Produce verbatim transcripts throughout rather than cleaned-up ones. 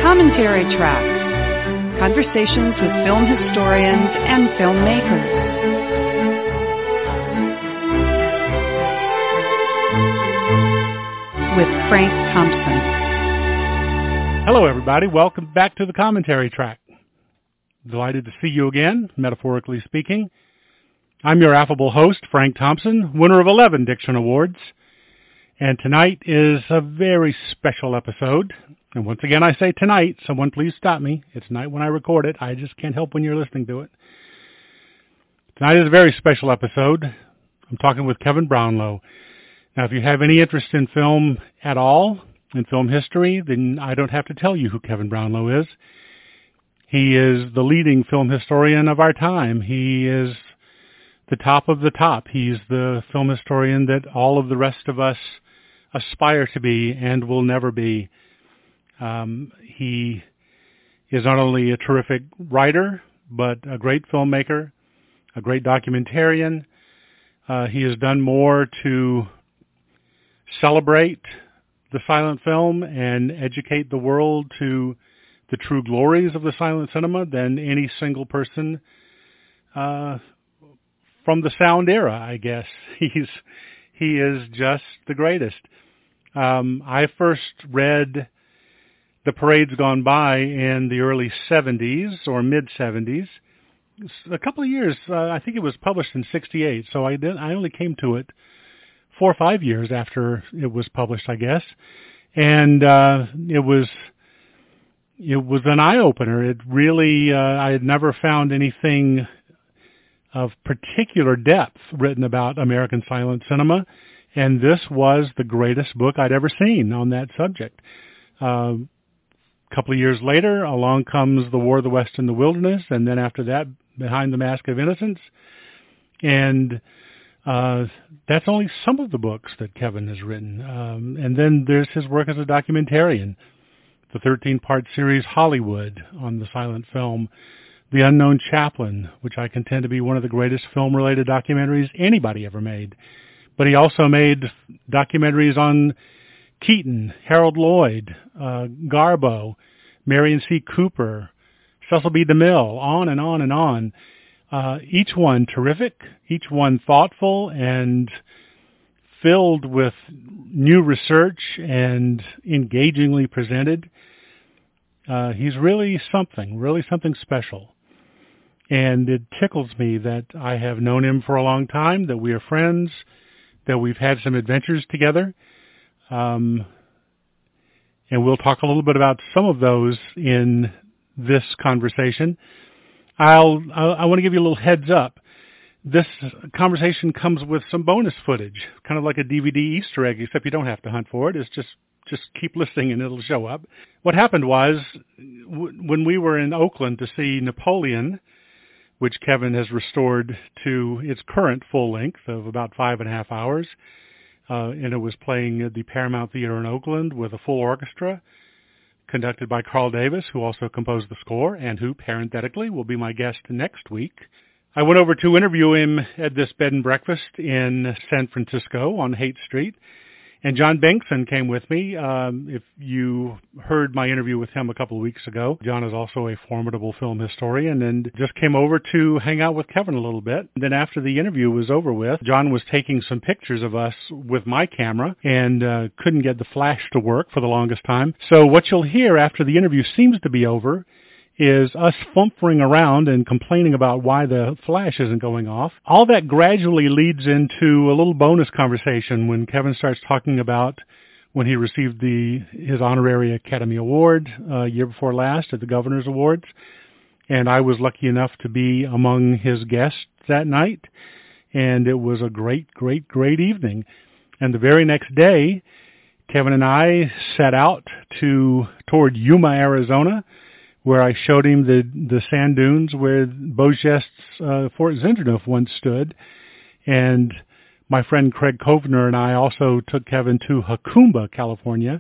Commentary Track. Conversations with film historians and filmmakers. With Frank Thompson. Hello, everybody. Welcome back to the Commentary Track. Delighted to see you again, metaphorically speaking. I'm your affable host, Frank Thompson, winner of eleven Diction Awards. And tonight is a very special episode. And once again, I say tonight. Someone please stop me. It's night when I record it. I just can't help when you're listening to it. Tonight is a very special episode. I'm talking with Kevin Brownlow. Now, if you have any interest in film at all, in film history, then I don't have to tell you who Kevin Brownlow is. He is the leading film historian of our time. He is the top of the top. He's the film historian that all of the rest of us aspire to be and will never be. Um, he is not only a terrific writer, but a great filmmaker, a great documentarian. Uh, he has done more to celebrate the silent film and educate the world to the true glories of the silent cinema than any single person uh, from the sound era, I guess. He's he is just the greatest. Um, I first read The Parade's Gone By in the early seventies or mid-seventies. A couple of years, uh, I think it was published in sixty-eight, so I, did, I only came to it four or five years after it was published, I guess. And uh, it was it was an eye-opener. It really, uh, I had never found anything of particular depth written about American silent cinema, and this was the greatest book I'd ever seen on that subject. Uh, a couple of years later, along comes The War of the West in the Wilderness, and then after that, Behind the Mask of Innocence. And uh, that's only some of the books that Kevin has written. Um, and then there's his work as a documentarian, the thirteen-part series Hollywood on the silent film, The Unknown Chaplain, which I contend to be one of the greatest film-related documentaries anybody ever made. But he also made documentaries on Keaton, Harold Lloyd, uh, Garbo, Marion C. Cooper, Cecil B. DeMille, on and on and on. Uh, each one terrific, each one thoughtful and filled with new research and engagingly presented. Uh, he's really something, really something special. And it tickles me that I have known him for a long time, that we are friends, that we've had some adventures together. Um, and we'll talk a little bit about some of those in this conversation. I'll, I'll I want to give you a little heads up. This conversation comes with some bonus footage, kind of like a D V D Easter egg, except you don't have to hunt for it. It's just, just keep listening and it'll show up. What happened was, w- when we were in Oakland to see Napoleon, which Kevin has restored to its current full length of about five and a half hours, uh, and it was playing at the Paramount Theater in Oakland with a full orchestra, conducted by Carl Davis, who also composed the score, and who, parenthetically, will be my guest next week. I went over to interview him at this bed and breakfast in San Francisco on Haight Street, and John Bengtson came with me. Um, if you heard my interview with him a couple of weeks ago, John is also a formidable film historian and just came over to hang out with Kevin a little bit. And then after the interview was over with, John was taking some pictures of us with my camera and uh, couldn't get the flash to work for the longest time. So what you'll hear after the interview seems to be over is us fumphering around and complaining about why the flash isn't going off. All that gradually leads into a little bonus conversation when Kevin starts talking about when he received the his honorary Academy Award uh, year before last at the Governor's Awards. And I was lucky enough to be among his guests that night. And it was a great, great, great evening. And the very next day, Kevin and I set out to toward Yuma, Arizona, where I showed him the, the sand dunes where Beaugest's uh, Fort Zinderneuf once stood. And my friend Craig Kovner and I also took Kevin to Jacumba, California,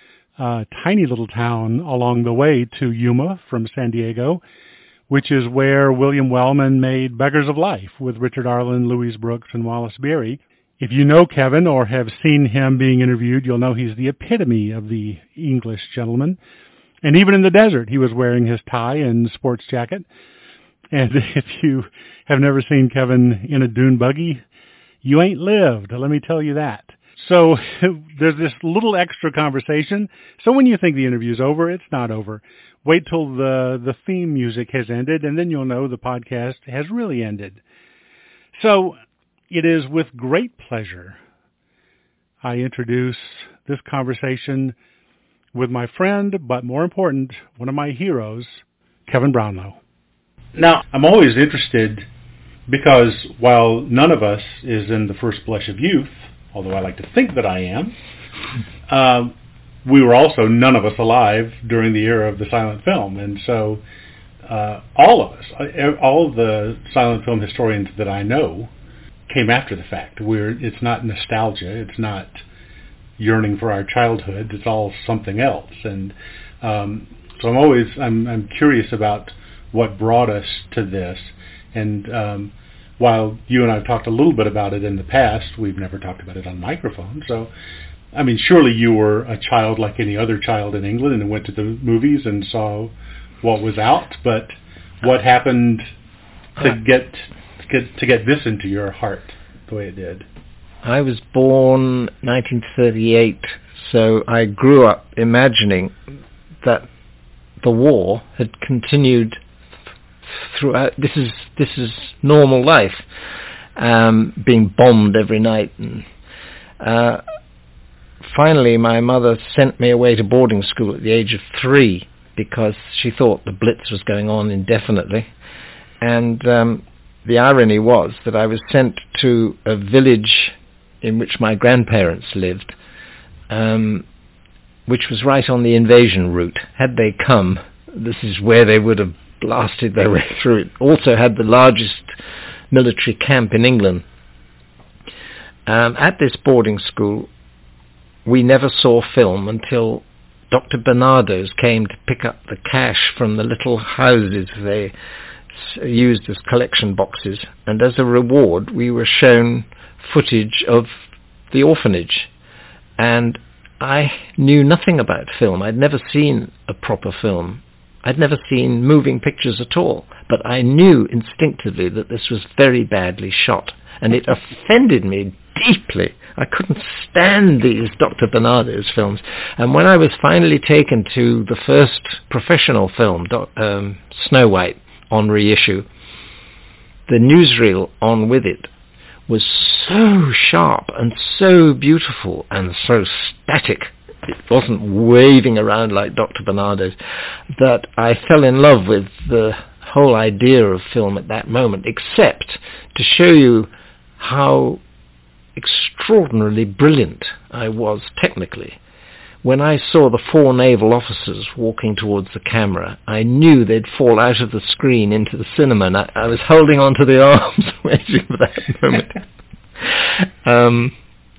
a tiny little town along the way to Yuma from San Diego, which is where William Wellman made Beggars of Life with Richard Arlen, Louise Brooks, and Wallace Beery. If you know Kevin or have seen him being interviewed, you'll know he's the epitome of the English gentleman. And even in the desert, he was wearing his tie and sports jacket. And if you have never seen Kevin in a dune buggy, you ain't lived, let me tell you that. So there's this little extra conversation. So when you think the interview's over, it's not over. Wait till the, the theme music has ended, and then you'll know the podcast has really ended. So it is with great pleasure I introduce this conversation with my friend, but more important, one of my heroes, Kevin Brownlow. Now, I'm always interested because while none of us is in the first blush of youth, although I like to think that I am, uh, we were also none of us alive during the era of the silent film. And so uh, all of us, all of the silent film historians that I know came after the fact. We're, it's not nostalgia. It's not yearning for our childhood. It's all something else. And um, so I'm always, I'm, I'm curious about what brought us to this. And um, while you and I have talked a little bit about it in the past, we've never talked about it on microphone. So, I mean, surely you were a child like any other child in England and went to the movies and saw what was out. But what happened to get to get, to get this into your heart the way it did? I was born nineteen thirty-eight, so I grew up imagining that the war had continued throughout. This is this is normal life, um, being bombed every night. And uh, finally, my mother sent me away to boarding school at the age of three because she thought the Blitz was going on indefinitely. And um, the irony was that I was sent to a village in which my grandparents lived, um, which was right on the invasion route. Had they come, this is where they would have blasted their way through it. Also had the largest military camp in England. Um, at this boarding school, we never saw film until Doctor Barnardo's came to pick up the cash from the little houses they s- used as collection boxes, and as a reward we were shown footage of the orphanage. And I knew nothing about film. I'd never seen a proper film. I'd never seen moving pictures at all, but I knew instinctively that this was very badly shot, and it offended me deeply. I couldn't stand these Doctor Barnardo's films. And when I was finally taken to the first professional film, um, Snow White, on reissue, the newsreel on with it was so sharp and so beautiful and so static, it wasn't waving around like Doctor Barnardo's, that I fell in love with the whole idea of film at that moment, except to show you how extraordinarily brilliant I was technically. When I saw the four naval officers walking towards the camera, I knew they'd fall out of the screen into the cinema, and I, I was holding on to the arms waiting for that moment. um,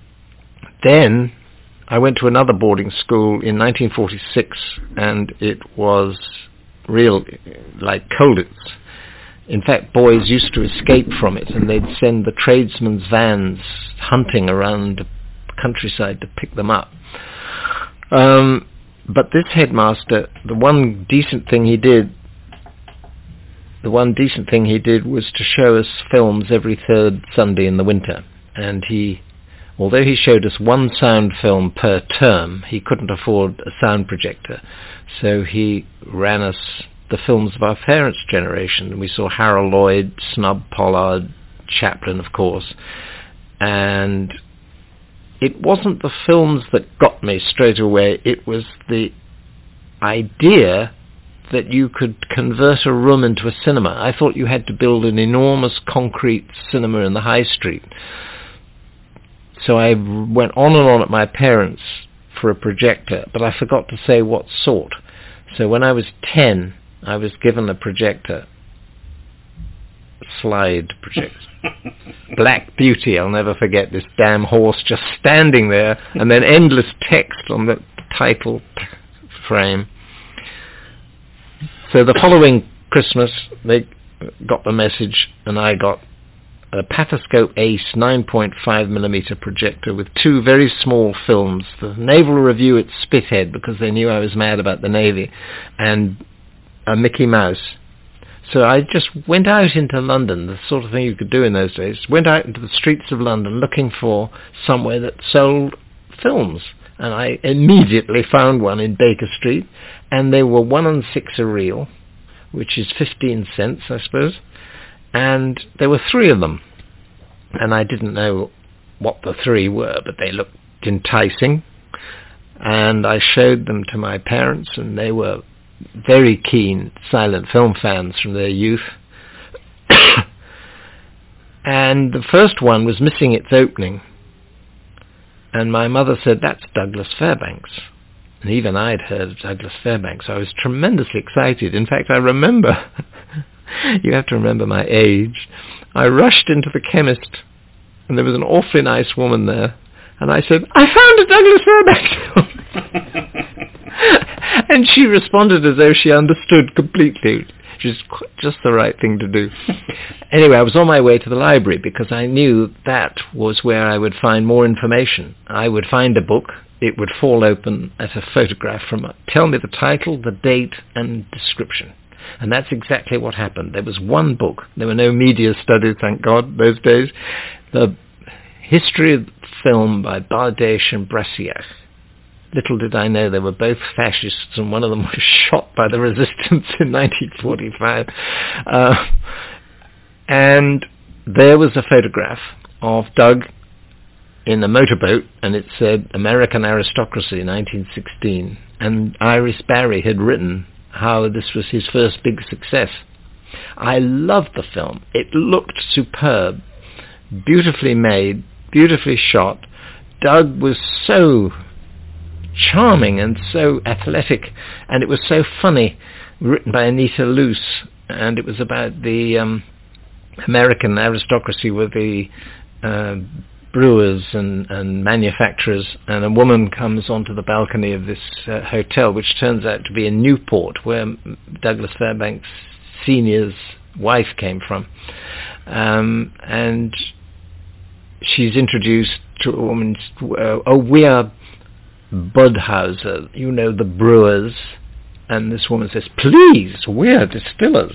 then I went to another boarding school in nineteen forty-six, and it was real, like Colditz. In fact, boys used to escape from it, and they'd send the tradesmen's vans hunting around the countryside to pick them up. Um, but this headmaster, the one decent thing he did, the one decent thing he did was to show us films every third Sunday in the winter. And he, although he showed us one sound film per term, he couldn't afford a sound projector. So he ran us the films of our parents' generation. We saw Harold Lloyd, Snub, Pollard, Chaplin, of course. And it wasn't the films that got me straight away. It was the idea that you could convert a room into a cinema. I thought you had to build an enormous concrete cinema in the high street. So I went on and on at my parents for a projector, but I forgot to say what sort. So when I was ten, I was given a projector, a slide projector. Black Beauty, I'll never forget this damn horse just standing there, and then endless text on the title frame. So the following Christmas, they got the message, and I got a Pathoscope Ace nine point five millimeter projector with two very small films, the Naval Review at Spithead, because they knew I was mad about the Navy, and a Mickey Mouse. So I just went out into London, the sort of thing you could do in those days, went out into the streets of London looking for somewhere that sold films. And I immediately found one in Baker Street, and they were one and six a reel, which is fifteen cents, I suppose. And there were three of them. And I didn't know what the three were, but they looked enticing. And I showed them to my parents, and they were very keen silent film fans from their youth. And the first one was missing its opening. And my mother said, "That's Douglas Fairbanks." And even I'd heard of Douglas Fairbanks. I was tremendously excited. In fact, I remember, you have to remember my age, I rushed into the chemist, and there was an awfully nice woman there, and I said, "I found a Douglas Fairbanks film." And she responded as though she understood completely, which is just the right thing to do. Anyway, I was on my way to the library because I knew that was where I would find more information. I would find a book, it would fall open at a photograph from it, tell me the title, the date, and description. And that's exactly what happened. There was one book. There were no media studies, thank God, those days. The History of Film by Bardèche and Brassiach. Little did I know they were both fascists, and one of them was shot by the resistance in nineteen forty-five. Uh, and there was a photograph of Doug in a motorboat, and it said American Aristocracy, nineteen sixteen. And Iris Barry had written how this was his first big success. I loved the film. It looked superb, beautifully made, beautifully shot. Doug was so charming and so athletic, and it was so funny, written by Anita Luce, and it was about the um, American aristocracy with the uh, brewers and, and manufacturers, and a woman comes onto the balcony of this uh, hotel, which turns out to be in Newport, where Douglas Fairbanks Senior's wife came from. Um, and she's introduced to a woman, uh, oh, we are Budhauser, you know, the brewers. And this woman says, "Please, we're distillers."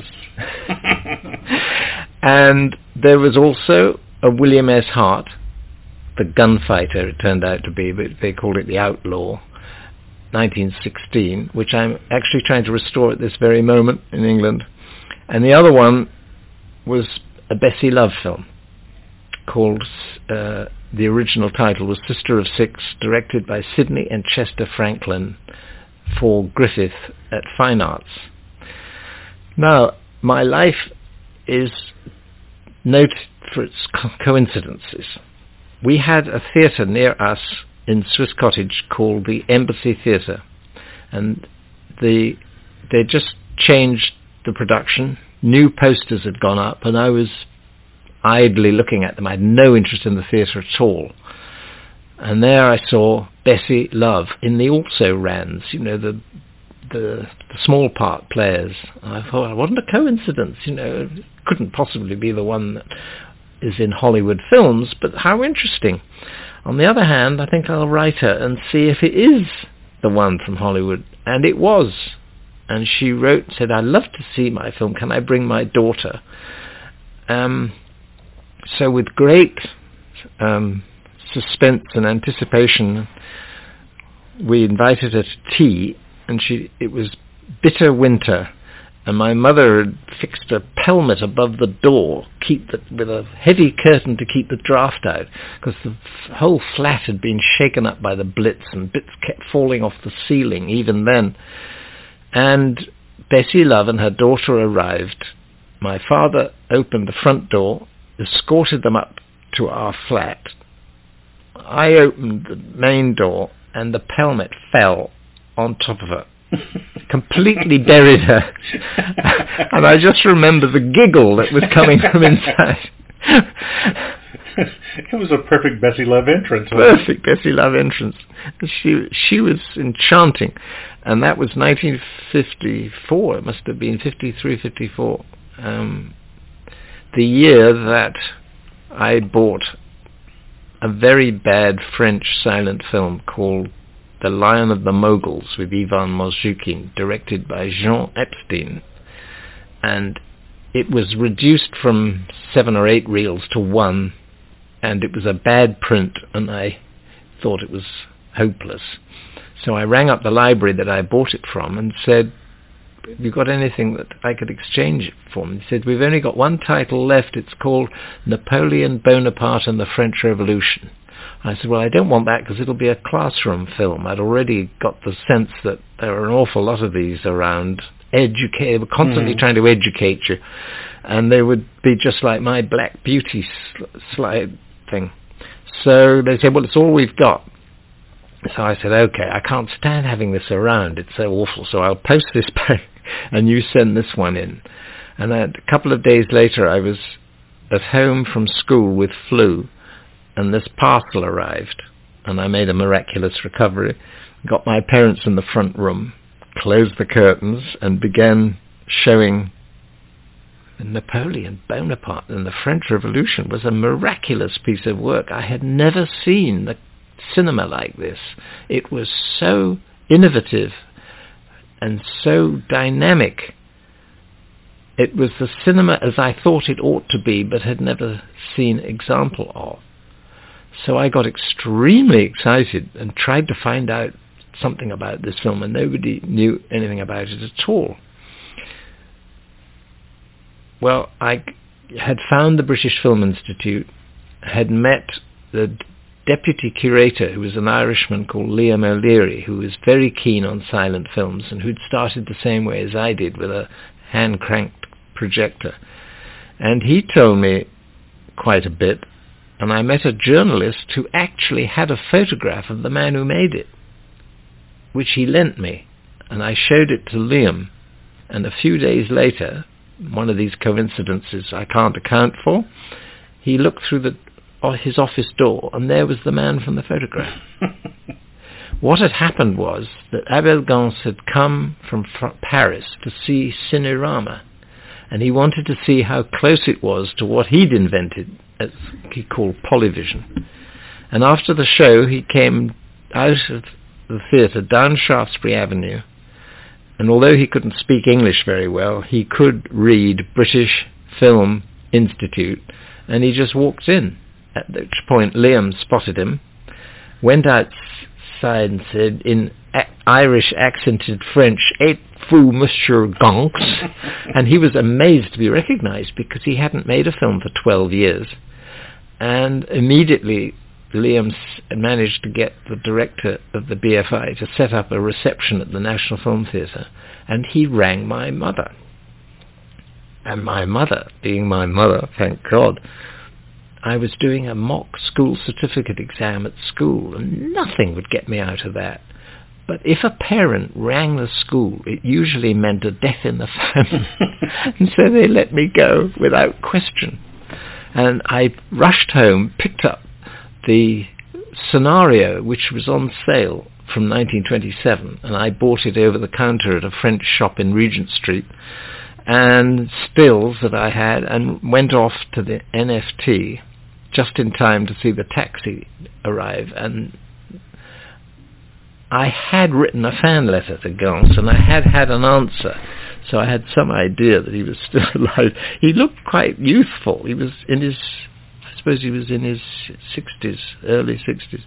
And there was also a William S. Hart, the gunfighter it turned out to be, but they called it the Outlaw, nineteen sixteen, which I'm actually trying to restore at this very moment in England. And the other one was a Bessie Love film called, uh, the original title was Sister of Six, directed by Sidney and Chester Franklin for Griffith at Fine Arts. Now, my life is noted for its co- coincidences. We had a theatre near us in Swiss Cottage called the Embassy Theatre, and the they just changed the production. New posters had gone up, and I was idly looking at them. I had no interest in the theatre at all. And there I saw Bessie Love in the also-rans, you know, the, the the small part players. And I thought, what a coincidence, you know, it couldn't possibly be the one that is in Hollywood films, but how interesting. On the other hand, I think I'll write her and see if it is the one from Hollywood. And it was. And she wrote, said, "I'd love to see my film. Can I bring my daughter?" Um, so with great um, suspense and anticipation, we invited her to tea, and she it was bitter winter, and my mother had fixed a pelmet above the door, keep the, with a heavy curtain to keep the draft out, because the f- whole flat had been shaken up by the Blitz, and bits kept falling off the ceiling even then. And Bessie Love and her daughter arrived. My father opened the front door, escorted them up to our flat. I opened the main door, and the pelmet fell on top of her. Completely buried her. And I just remember the giggle that was coming from inside. It was a perfect Bessie Love entrance. Perfect Bessie Love entrance. She she was enchanting. And that was nineteen fifty-four. It must have been fifty-three, fifty-four. Um, the year that I bought a very bad French silent film called The Lion of the Moguls with Ivan Mozhukin, directed by Jean Epstein. And it was reduced from seven or eight reels to one, and it was a bad print, and I thought it was hopeless. So I rang up the library that I bought it from and said, have you got anything that I could exchange it for? And he said, we've only got one title left. It's called Napoleon Bonaparte and the French Revolution. I said, well, I don't want that because it'll be a classroom film. I'd already got the sense that there are an awful lot of these around, educate, constantly mm. trying to educate you. And they would be just like my Black Beauty sl- slide thing. So they said, well, it's all we've got. So I said, okay, I can't stand having this around. It's so awful. So I'll post this back and you send this one in. And a couple of days later, I was at home from school with flu, and this parcel arrived, and I made a miraculous recovery, got my parents in the front room, closed the curtains, and began showing Napoleon Bonaparte and the French Revolution. Was a miraculous piece of work. I had never seen the cinema like this. It was so innovative and so dynamic. It was the cinema as I thought it ought to be, but had never seen example of. So I got extremely excited and tried to find out something about this film, and nobody knew anything about it at all. Well, I had found the British Film Institute, had met the deputy curator, who was an Irishman called Liam O'Leary, who was very keen on silent films and who'd started the same way as I did with a hand-cranked projector. And he told me quite a bit, and I met a journalist who actually had a photograph of the man who made it, which he lent me, and I showed it to Liam. And a few days later, one of these coincidences I can't account for, he looked through the his office door, and there was the man from the photograph. What had happened was that Abel Gance had come from fr- Paris to see Cinerama, and he wanted to see how close it was to what he'd invented, as he called Polyvision. And after the show, he came out of the theatre down Shaftesbury Avenue, and although he couldn't speak English very well, he could read British Film Institute, and he just walked in. At which point Liam spotted him, went outside and said in a- Irish accented French, "Et vous, Monsieur Gance?" And he was amazed to be recognized because he hadn't made a film for twelve years. And immediately Liam managed to get the director of the B F I to set up a reception at the National Film Theatre, and he rang my mother. And my mother, being my mother, thank God, I was doing a mock school certificate exam at school, and nothing would get me out of that. But if a parent rang the school, it usually meant a death in the family. And so they let me go without question. And I rushed home, picked up the scenario, which was on sale from nineteen twenty-seven, and I bought it over the counter at a French shop in Regent Street, and stills that I had, and went off to the N F T just in time to see the taxi arrive. And I had written a fan letter to Gance, and I had had an answer, so I had some idea that he was still alive. He looked quite youthful. He was in his, I suppose he was in his sixties, early sixties.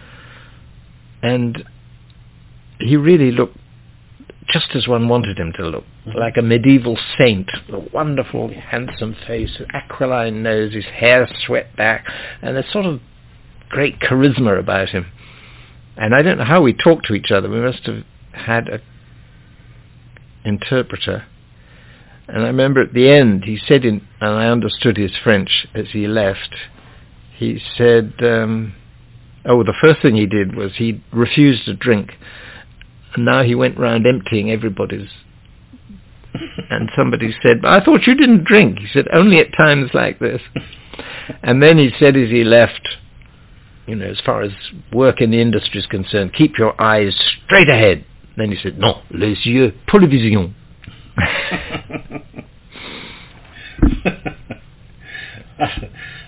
And he really looked just as one wanted him to look, like a medieval saint, a wonderful, handsome face, aquiline nose, his hair swept back, and a sort of great charisma about him. And I don't know how we talked to each other. We must have had an interpreter. And I remember at the end, he said, in, and I understood his French as he left, he said, um, oh, the first thing he did was he refused to drink. And now he went round emptying everybody's. And somebody said, I thought you didn't drink. He said, only at times like this. And then he said as he left, you know, as far as work in the industry is concerned, keep your eyes straight ahead. Then he said, non, les yeux pour la vision.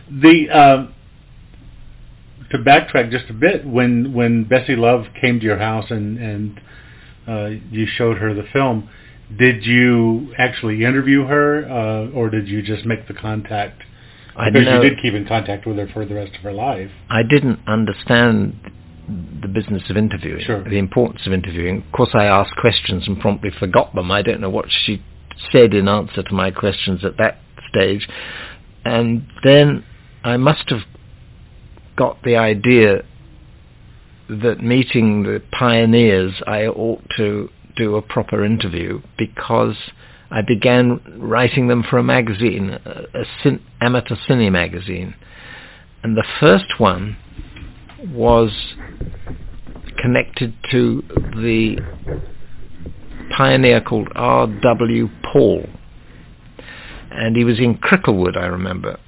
The um, to backtrack just a bit, when when Bessie Love came to your house and and uh, you showed her the film, did you actually interview her, uh, or did you just make the contact? I Because know, you did keep in contact with her for the rest of her life. I didn't understand the business of interviewing, Sure. the importance of interviewing. Of course, I asked questions and promptly forgot them. I don't know what she said in answer to my questions at that stage. And then I must have got the idea that meeting the pioneers, I ought to do a proper interview, because I began writing them for a magazine, a, a cin- amateur cine magazine. And the first one was connected to the pioneer called R W Paul. And he was in Cricklewood, I remember.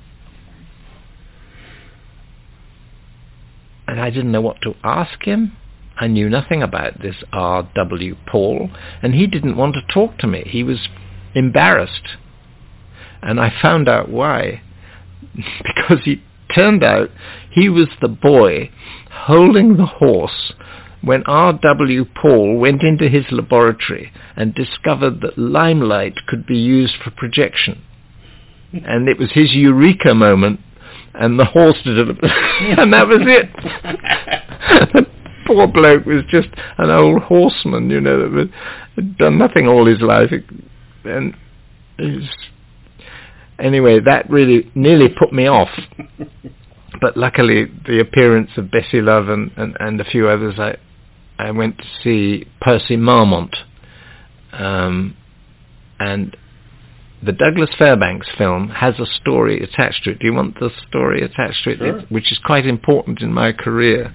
And I didn't know what to ask him. I knew nothing about this R W Paul, and he didn't want to talk to me. He was embarrassed. And I found out why. Because he turned out he was the boy holding the horse when R W Paul went into his laboratory and discovered that limelight could be used for projection. And it was his eureka moment, and the horse did it, and that was it. The poor bloke was just an old horseman, you know, that had done nothing all his life. And it was, anyway, that really nearly put me off. But luckily, the appearance of Bessie Love and, and, and a few others, I I went to see Percy Marmont, um, and the Douglas Fairbanks film has a story attached to it. Do you want the story attached to it? Sure. it which is quite important in my career.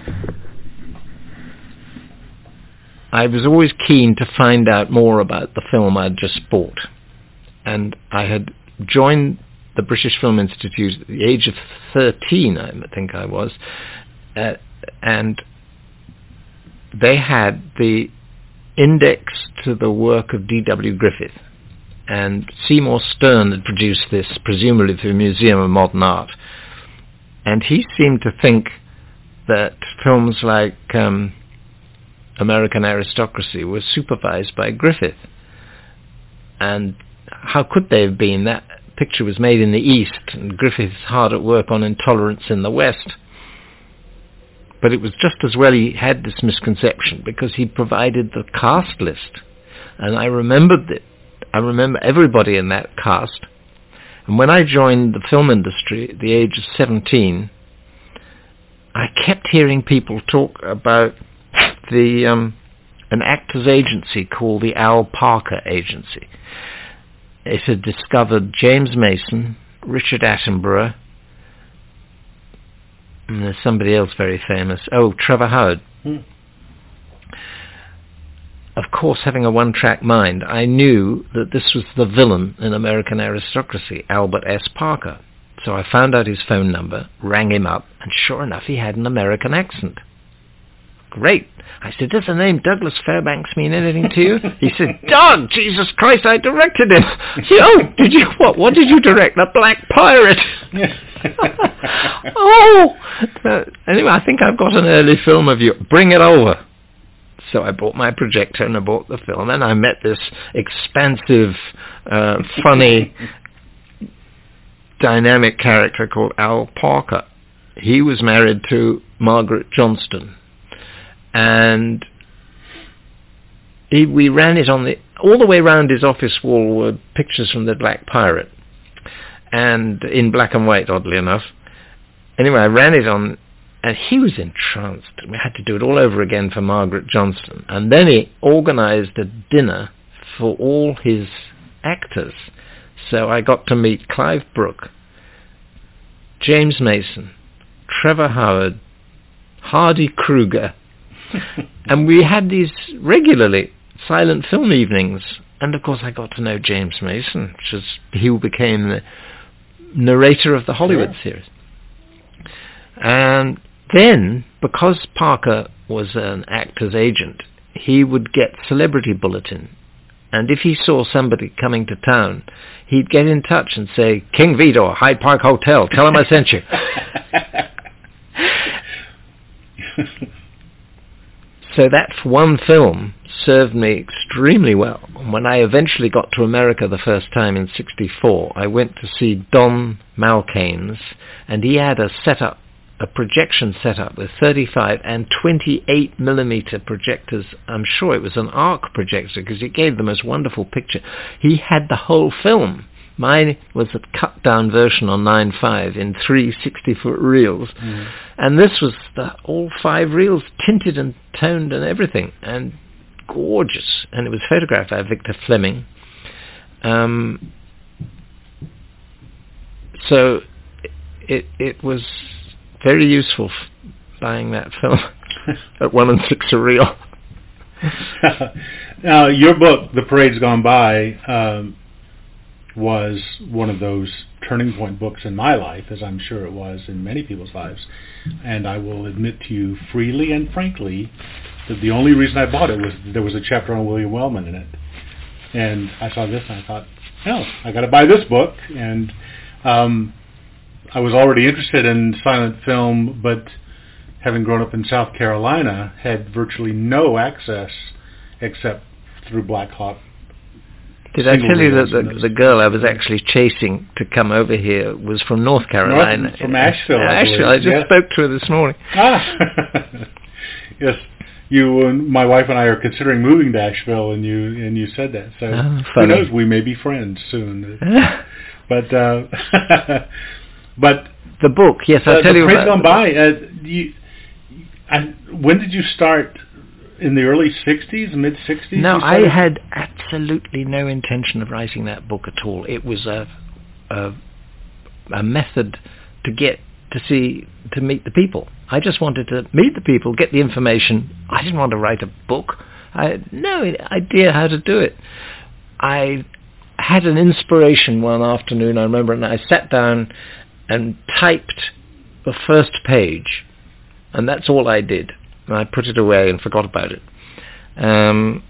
I was always keen to find out more about the film I'd just bought. And I had joined the British Film Institute at the age of thirteen, I think I was, uh, and they had the index to the work of D W Griffith. And Seymour Stern had produced this, presumably for the Museum of Modern Art. And he seemed to think that films like um, American Aristocracy were supervised by Griffith. And how could they have been? That picture was made in the East, and Griffith's hard at work on Intolerance in the West. But it was just as well he had this misconception, because he provided the cast list. And I remembered it. I remember everybody in that cast. And when I joined the film industry at the age of seventeen, I kept hearing people talk about the um, an actors agency called the Al Parker Agency. It had discovered James Mason, Richard Attenborough, and there's somebody else very famous. Oh, Trevor Howard. Hmm. Of course, having a one-track mind, I knew that this was the villain in American Aristocracy, Albert S. Parker. So I found out his phone number, rang him up, and sure enough, he had an American accent. Great. I said, does the name Douglas Fairbanks mean anything to you? He said, Doug, Jesus Christ, I directed him. Oh, did you, what, what did you direct? The Black Pirate. Oh! Uh, anyway, I think I've got an early film of you. Bring it over. So I bought my projector and I bought the film, and I met this expansive, uh, funny, dynamic character called Al Parker. He was married to Margaret Johnston, and he, we ran it on the, all the way around his office wall were pictures from the Black Pirate, and in black and white, oddly enough. Anyway, I ran it on, and he was entranced. We had to do it all over again for Margaret Johnston. And then he organized a dinner for all his actors. So I got to meet Clive Brook, James Mason, Trevor Howard, Hardy Kruger. And we had these regularly, silent film evenings. And of course I got to know James Mason, which was, he became the narrator of the Hollywood sure. series. And then, because Parker was an actor's agent, he would get Celebrity Bulletin And if he saw somebody coming to town, he'd get in touch and say, King Vidor, Hyde Park Hotel, tell him I sent you. So that one film served me extremely well. When I eventually got to America the first time in sixty-four, I went to see Don Malkanes, and he had a setup, a projection setup with thirty-five and twenty-eight millimeter projectors. I'm sure it was an arc projector because it gave the most wonderful picture. He had the whole film. Mine was a cut-down version on nine five in three sixty-foot reels. Mm. And this was the, all five reels tinted and toned and everything, and gorgeous. And it was photographed by Victor Fleming. Um, so it it was very useful f- buying that film at one and six a reel. Now, your book, The Parade's Gone By, um, was one of those turning point books in my life, as I'm sure it was in many people's lives. And I will admit to you freely and frankly that the only reason I bought it was there was a chapter on William Wellman in it. And I saw this and I thought, hell, I got to buy this book. And um, I was already interested in silent film, but having grown up in South Carolina, had virtually no access except through Black Hawk. Did I tell you that the, the girl I was actually chasing to come over here was from North Carolina? North, from Asheville. Uh, Asheville. I just yes. spoke to her this morning. Ah. Yes, you and my wife and I are considering moving to Asheville, and you and you said that. So oh, who knows? We may be friends soon. but uh, but the book, yes, I'll uh, tell the you Parade's about. Gone By. Uh, you, I, when did you start? In the early sixties, mid sixties? No, I had absolutely no intention of writing that book at all. It was a, a a method to get to see to meet the people. I just wanted to meet the people, get the information. I didn't want to write a book. I had no idea how to do it. I had an inspiration one afternoon, I remember, and I sat down and typed the first page, and that's all I did. And I put it away and forgot about it. Um,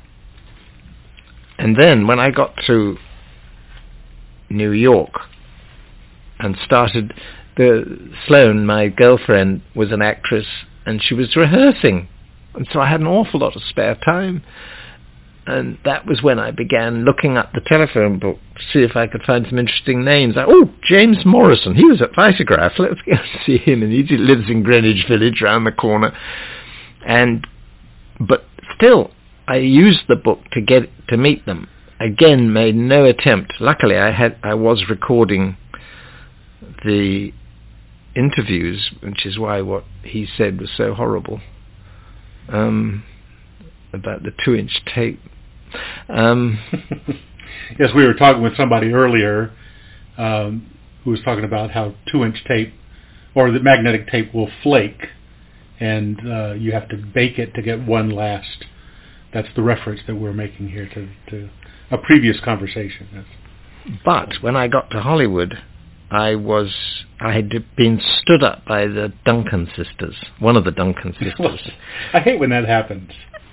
and then when I got to New York and started, the Sloane, my girlfriend, was an actress, and she was rehearsing. And so I had an awful lot of spare time. And that was when I began looking up the telephone book to see if I could find some interesting names. Like, oh, James Morrison, he was at Vitagraph. Let's go and see him. And he lives in Greenwich Village, round the corner. And but still, I used the book to get to meet them. Again, made no attempt. Luckily, I had I was recording the interviews, which is why what he said was so horrible um, about the two-inch tape. Um, yes, we were talking with somebody earlier um, who was talking about how two-inch tape or the magnetic tape will flake, and uh, you have to bake it to get one last. That's the reference that we're making here to, to a previous conversation. Yes. But when I got to Hollywood, I was I had been stood up by the Duncan sisters, one of the Duncan sisters. I hate when that happens.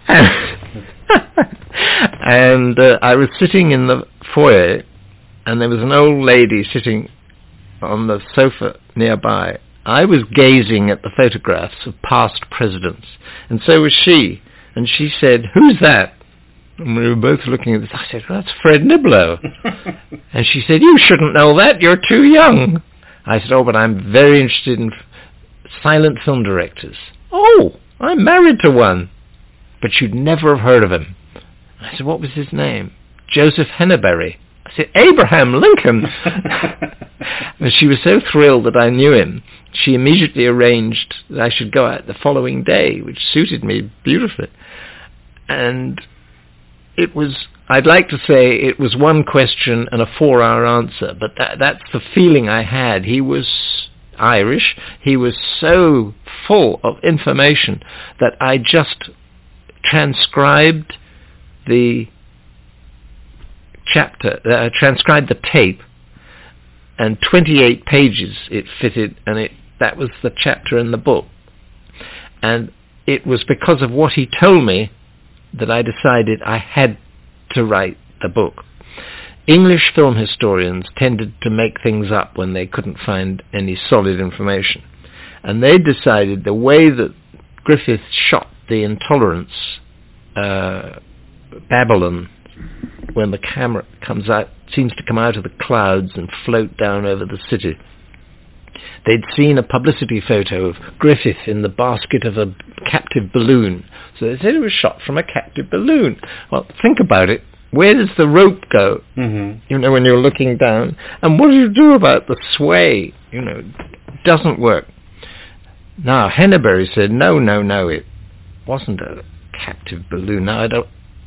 And uh, I was sitting in the foyer, and there was an old lady sitting on the sofa nearby. I was gazing at the photographs of past presidents, and so was she. And she said, "Who's that?" And we were both looking at this. I said, "Well, that's Fred Niblo." And she said, "You shouldn't know that. You're too young." I said, "Oh, but I'm very interested in f- silent film directors." "Oh, I'm married to one." "But you'd never have heard of him." I said, "What was his name?" "Joseph Henneberry." I said, "Abraham Lincoln." And she was so thrilled that I knew him, she immediately arranged that I should go out the following day, which suited me beautifully. And it was, I'd like to say it was one question and a four-hour answer, but that, that's the feeling I had. He was Irish. He was so full of information that I just transcribed the chapter, uh, transcribed the tape, and twenty-eight pages it fitted, and it that was the chapter in the book. And it was because of what he told me that I decided I had to write the book. English film historians tended to make things up when they couldn't find any solid information. And they decided the way that Griffith shot the Intolerance, uh, Babylon, when the camera comes out, seems to come out of the clouds and float down over the city. They'd seen a publicity photo of Griffith in the basket of a captive balloon. So they said it was shot from a captive balloon. Well, think about it. Where does the rope go? Mm-hmm. You know, when you're looking down. And what do you do about the sway? You know, it doesn't work. Now, Henneberry said, no, no, no, it wasn't a captive balloon. Now, I don't...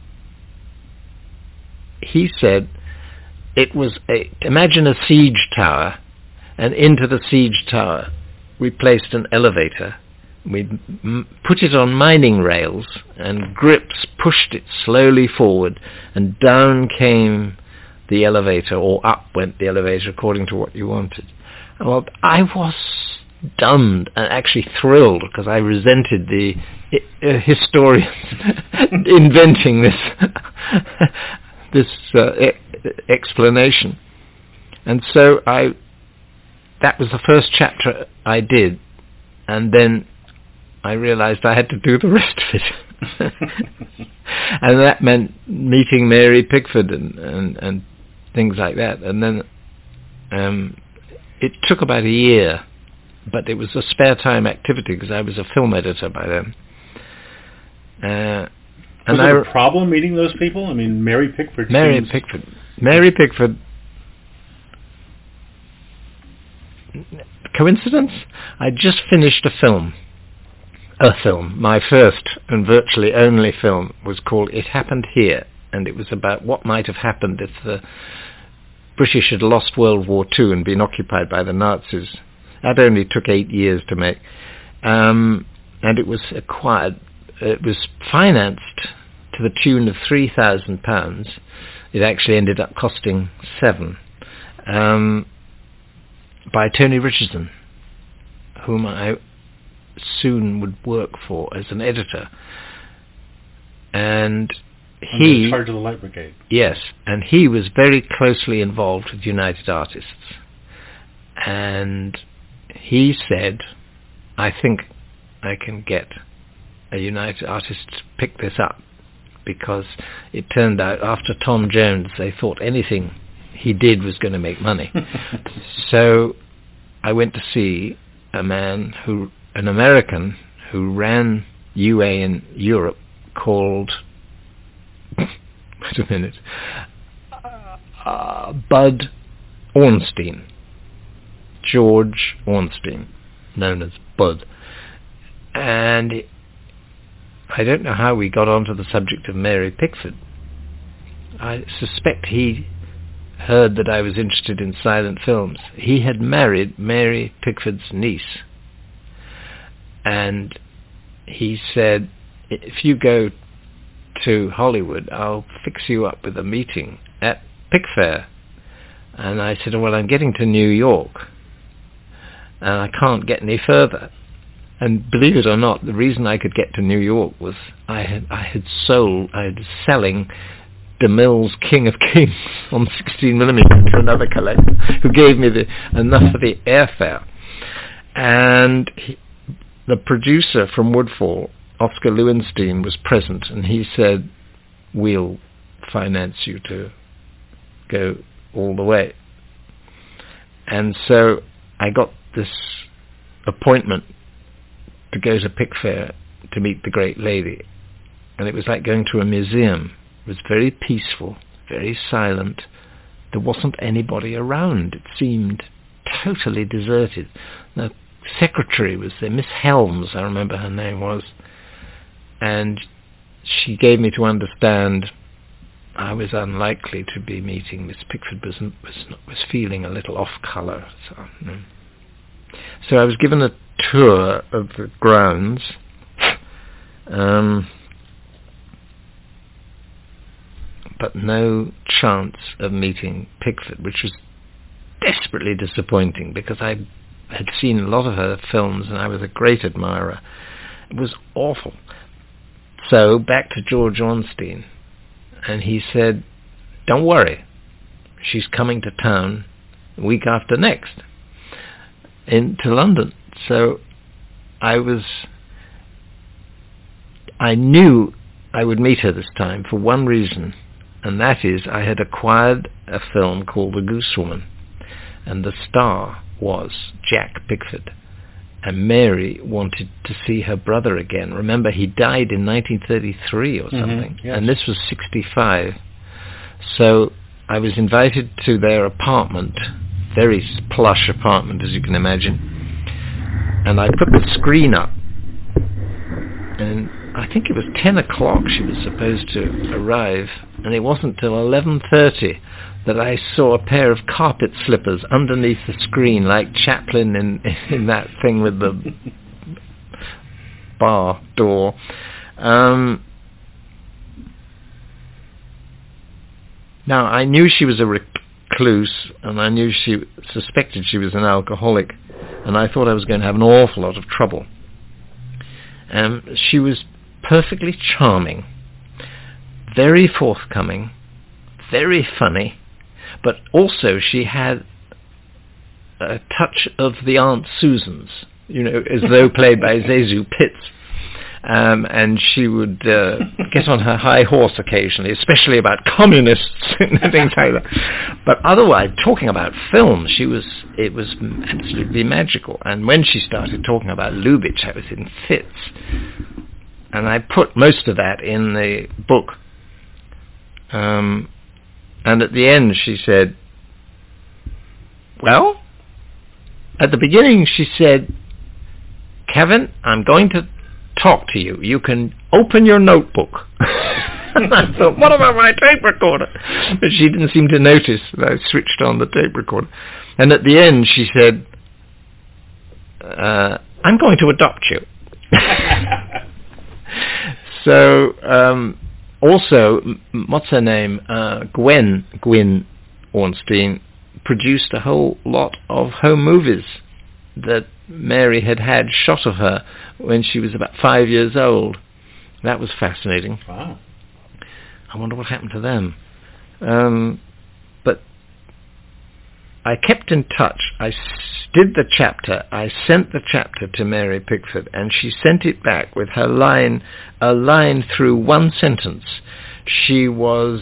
He said it was a... Imagine a siege tower, and into the siege tower we placed an elevator. We m- put it on mining rails, and grips pushed it slowly forward, and down came the elevator, or up went the elevator, according to what you wanted. Well, I was stunned and actually thrilled, because I resented the uh, historians inventing this this uh, e- explanation. And so I that was the first chapter I did, and then I realized I had to do the rest of it. And that meant meeting Mary Pickford and, and, and things like that. And then um, it took about a year, but it was a spare time activity because I was a film editor by then. Uh, was and it I, a problem meeting those people? I mean, Mary Pickford. Mary seems... Pickford. Mary Pickford. Coincidence? I just finished a film. A film. My first and virtually only film was called It Happened Here, and it was about what might have happened if the British had lost World War Two and been occupied by the Nazis. That only took eight years to make. Um, and it was acquired, it was financed to the tune of three thousand pounds. It actually ended up costing seven, um, by Tony Richardson, whom I soon would work for as an editor. And he... in charge of the Light Brigade. Yes, and he was very closely involved with United Artists. And he said, I think I can get a United Artist to pick this up, because it turned out after Tom Jones they thought anything he did was going to make money. So I went to see a man who, an American who ran U A in Europe called, wait a minute, uh, Bud Ornstein, George Ornstein, known as Bud. And I don't know how we got onto the subject of Mary Pickford. I suspect he heard that I was interested in silent films. He had married Mary Pickford's niece. And he said, if you go to Hollywood, I'll fix you up with a meeting at Pickfair. And I said, well, I'm getting to New York, and I can't get any further. And believe it or not, the reason I could get to New York was I had I had sold, I was selling DeMille's King of Kings on sixteen millimeter to another collector who gave me the enough for the airfare. And he, the producer from Woodfall, Oscar Lewinstein, was present, and he said, we'll finance you to go all the way. And so I got this appointment to go to Pickfair to meet the great lady. And it was like going to a museum. It was very peaceful, very silent. There wasn't anybody around. It seemed totally deserted. The secretary was there, Miss Helms, I remember her name was. And she gave me to understand I was unlikely to be meeting Miss Pickford, was was, was feeling a little off colour. So, no. so I was given a tour of the grounds, um, but no chance of meeting Pickford, which was desperately disappointing because I had seen a lot of her films and I was a great admirer. It was awful. So back to George Ornstein, and he said, "Don't worry, she's coming to town week after next into London." So I was, I knew I would meet her this time for one reason, and that is I had acquired a film called The Goose Woman, and the star was Jack Pickford, and Mary wanted to see her brother again. Remember, he died in nineteen thirty-three or something, mm-hmm, yes. and this was sixty-five. So I was invited to their apartment, very plush apartment, as you can imagine, and I put the screen up, and I think it was ten o'clock she was supposed to arrive, and it wasn't till eleven thirty that I saw a pair of carpet slippers underneath the screen, like Chaplin in, in that thing with the bar door. Um, now, I knew she was a recluse, and I knew she suspected she was an alcoholic, and I thought I was going to have an awful lot of trouble. Um, she was perfectly charming, very forthcoming, very funny, but also she had a touch of the Aunt Susans, you know, as though played by Zazu Pitts. Um, and she would uh, get on her high horse occasionally, especially about communists and things like that. But otherwise, talking about film, she was, it was absolutely magical. And when she started talking about Lubitsch, I was in fits. And I put most of that in the book. Um, and at the end she said, well, at the beginning she said, "Kevin, I'm going to talk to you. You can open your notebook." And I thought, what about my tape recorder? But she didn't seem to notice that I switched on the tape recorder. And at the end she said, uh, "I'm going to adopt you." So, um, also, what's her name? Uh, Gwen, Gwyn Ornstein, produced a whole lot of home movies that Mary had had shot of her when she was about five years old. That was fascinating. Wow. I wonder what happened to them. Um, but I kept in touch. I did the chapter. I sent the chapter to Mary Pickford, and she sent it back with her line, a line through one sentence. She was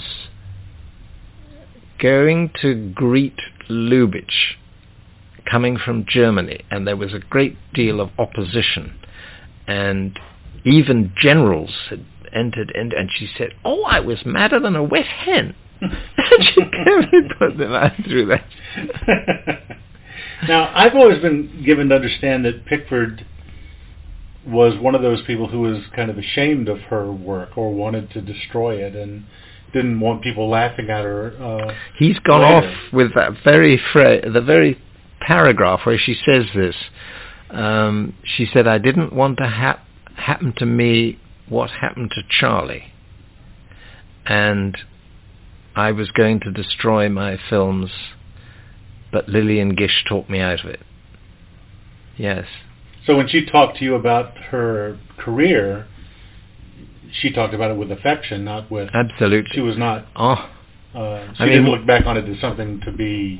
going to greet Lubitsch, coming from Germany, and there was a great deal of opposition, and even generals had entered in, and she said, "Oh, I was madder than a wet hen." And she carefully put the line through that. Now, I've always been given to understand that Pickford was one of those people who was kind of ashamed of her work or wanted to destroy it and didn't want people laughing at her. Uh, He's gone later. off with that very fra- the very paragraph where she says this. Um, she said, "I didn't want to hap- happen to me what happened to Charlie, and I was going to destroy my films, but Lillian Gish talked me out of it." Yes. So when she talked to you about her career, she talked about it with affection, not with... Absolutely. She was not... Oh, Uh, she I didn't mean, look back on it as something to be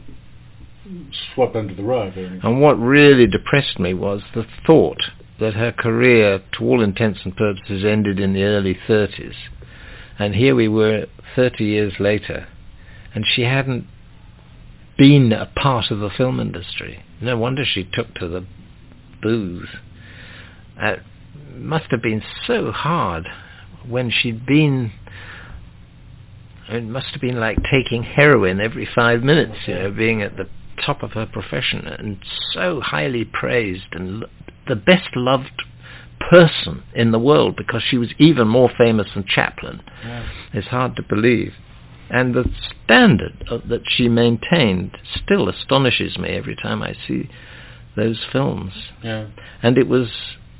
swept under the rug or anything. and what really depressed me was the thought that her career, to all intents and purposes, ended in the early thirties. And here we were thirty years later, and she hadn't been a part of the film industry. No wonder she took to the booze. It must have been so hard when she'd been... It must have been like taking heroin every five minutes, you know, being at the top of her profession and so highly praised and lo- the best loved person in the world, because she was even more famous than Chaplin. Yeah. It's hard to believe. And the standard of, that she maintained still astonishes me every time I see those films. Yeah. And it was...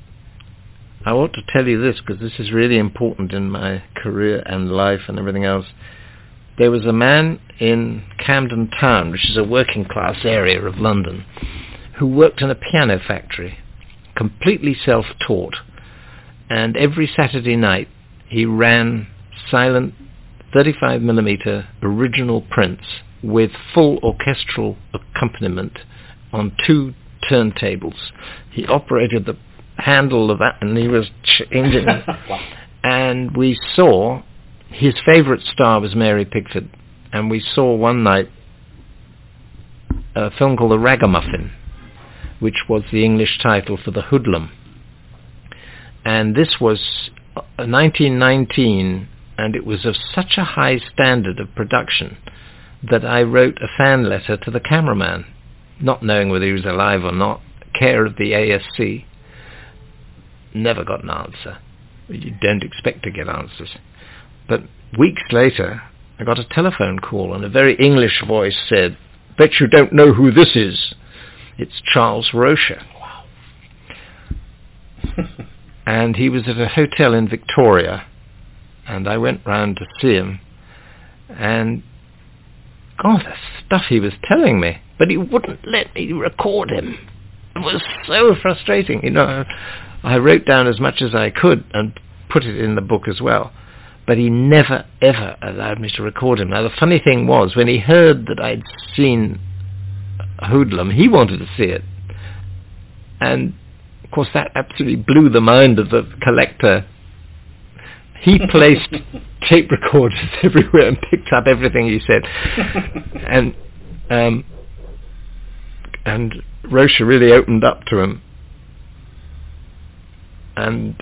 I ought to tell you this, because this is really important in my career and life and everything else. There was a man in Camden Town, which is a working class area of London, who worked in a piano factory, completely self-taught. And every Saturday night he ran silent thirty-five millimeter original prints with full orchestral accompaniment on two turntables. He operated the handle of that, and he was changing. And we saw, his favourite star was Mary Pickford, and we saw one night a film called The Ragamuffin, which was the English title for The Hoodlum. And this was nineteen nineteen, and it was of such a high standard of production that I wrote a fan letter to the cameraman, not knowing whether he was alive or not, care of the A S C. Never got an answer. You don't expect to get answers. But weeks later, I got a telephone call, and a very English voice said, "Bet you don't know who this is. It's Charles Rocher." Wow. And he was at a hotel in Victoria, and I went round to see him, and God, the stuff he was telling me, but he wouldn't let me record him. It was so frustrating. You know, I wrote down as much as I could and put it in the book as well, but he never, ever allowed me to record him. Now, the funny thing was, when he heard that I'd seen Hoodlum, he wanted to see it. And, of course, that absolutely blew the mind of the collector. He placed tape recorders everywhere and picked up everything he said. and um, and Rocher really opened up to him. And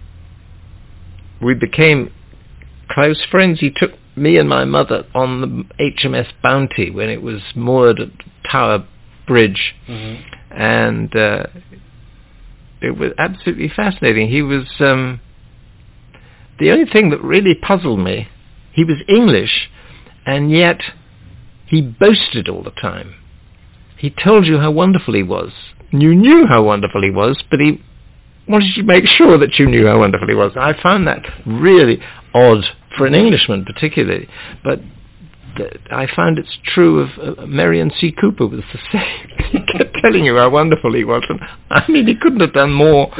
we became close friends. He took me and my mother on the H M S Bounty when it was moored at Tower Bridge. Mm-hmm. And uh, it was absolutely fascinating. He was... Um, the only thing that really puzzled me, he was English, and yet he boasted all the time. He told you how wonderful he was. You knew how wonderful he was, but he wanted to make sure that you knew how wonderful he was. I found that really odd for an Englishman particularly, but th- I found it's true of uh, Merian C. Cooper was the same. He kept telling you how wonderful he was, and I mean, he couldn't have done more.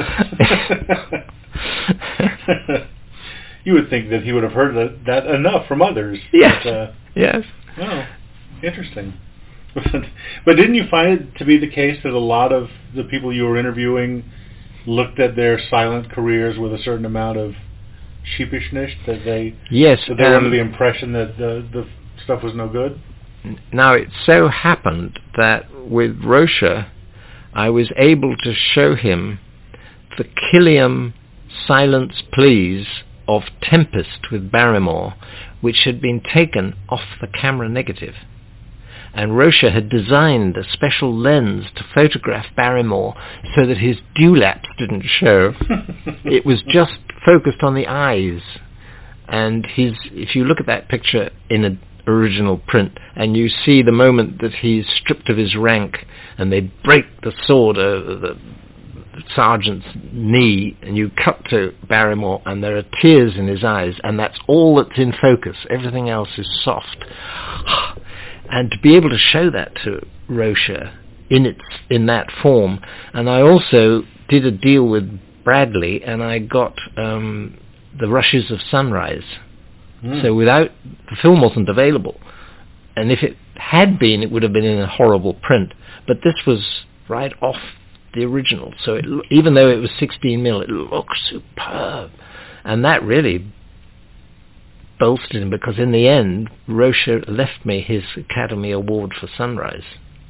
You would think that he would have heard that, that enough from others. Yes. But, uh, yes. Oh, interesting. But didn't you find it to be the case that a lot of the people you were interviewing looked at their silent careers with a certain amount of sheepishness, that they yes, that they were um, under the impression that the, the stuff was no good? Now, it so happened that with Rocher, I was able to show him the Killiam Silence Please of Tempest with Barrymore, which had been taken off the camera negative. And Rocher had designed a special lens to photograph Barrymore so that his dewlaps didn't show. It was just focused on the eyes. And his, if you look at that picture in an original print, and you see the moment that he's stripped of his rank, and they break the sword over the sergeant's knee, and you cut to Barrymore, and there are tears in his eyes, and that's all that's in focus. Everything else is soft. And to be able to show that to Rocher in its in that form, and I also did a deal with Bradley, and I got um, the Rushes of Sunrise. Mm. So without, the film wasn't available, and if it had been, it would have been in a horrible print. But this was right off the original, so it, even though it was sixteen mil, it looked superb, and that really bolstered him, because in the end, Rocher left me his Academy Award for Sunrise.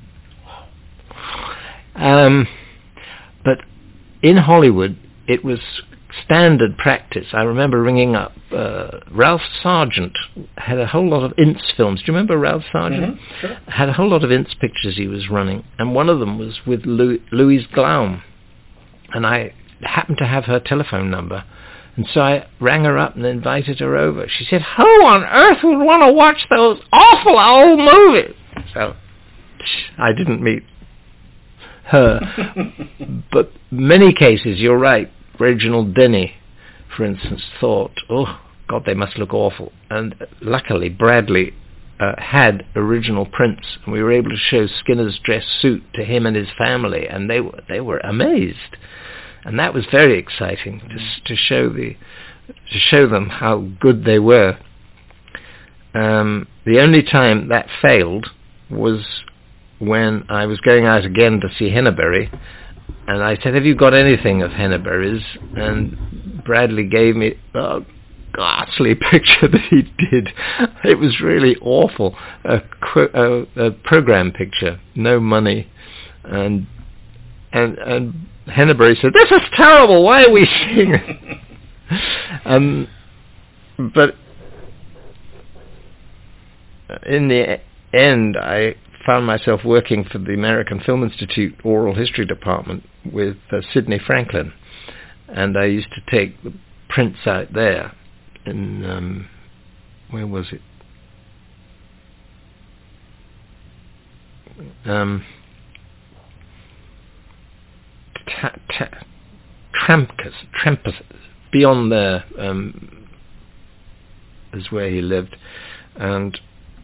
Um, but in Hollywood, it was standard practice. I remember ringing up uh, Ralph Sargent, had a whole lot of Ince films. Do you remember Ralph Sargent? Mm-hmm, sure. Had a whole lot of Ince pictures he was running, and one of them was with Louis, Louise Glaum, and I happened to have her telephone number, and so I rang her up and invited her over. She said, "Who on earth would want to watch those awful old movies?" So I didn't meet her. But many cases, you're right. Reginald Denny, for instance, thought, "Oh, God, they must look awful." And luckily, Bradley uh, had original prints, and we were able to show Skinner's dress suit to him and his family, and they were they were amazed. And that was very exciting to, to show the to show them how good they were. um, the only time that failed was when I was going out again to see Henneberry, and I said, have you got anything of Henneberry's? And Bradley gave me a ghastly picture that he did. It was really awful. A, a, a program picture, no money. And and and Henneberry said, this is terrible, why are we seeing it? um, but in the end, I found myself working for the American Film Institute Oral History Department with uh, Sidney Franklin, and I used to take the prints out there in, um, where was it? Um, ta- ta- Trampus, Trampus, beyond there um, is where he lived, and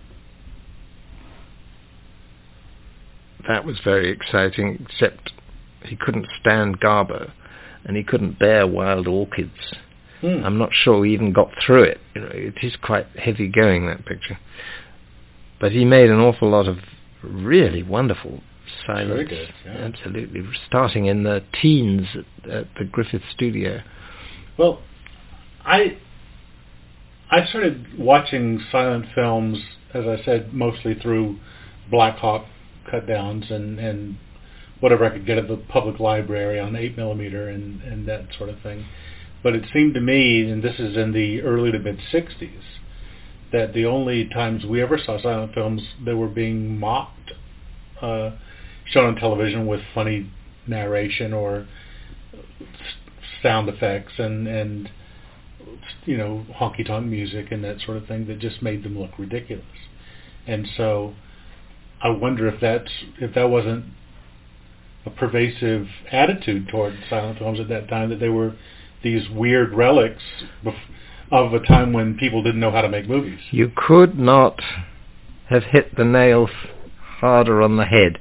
that was very exciting, except he couldn't stand Garbo, and he couldn't bear wild orchids. Hmm. I'm not sure he even got through it. You know, it is quite heavy going, that picture. But he made an awful lot of really wonderful silence. Very good, yeah. Absolutely. Starting in the teens at, at the Griffith Studio. Well, I I started watching silent films, as I said, mostly through Black Hawk cut downs and, and whatever I could get at the public library on eight millimeter and, and that sort of thing. But it seemed to me, and this is in the early to mid sixties, that the only times we ever saw silent films, they were being mocked, uh, shown on television with funny narration or sound effects and, and you know, honky-tonk music and that sort of thing that just made them look ridiculous. And so I wonder if that's if that wasn't a pervasive attitude toward silent films at that time, that they were these weird relics of a time when people didn't know how to make movies. You could not have hit the nail harder on the head.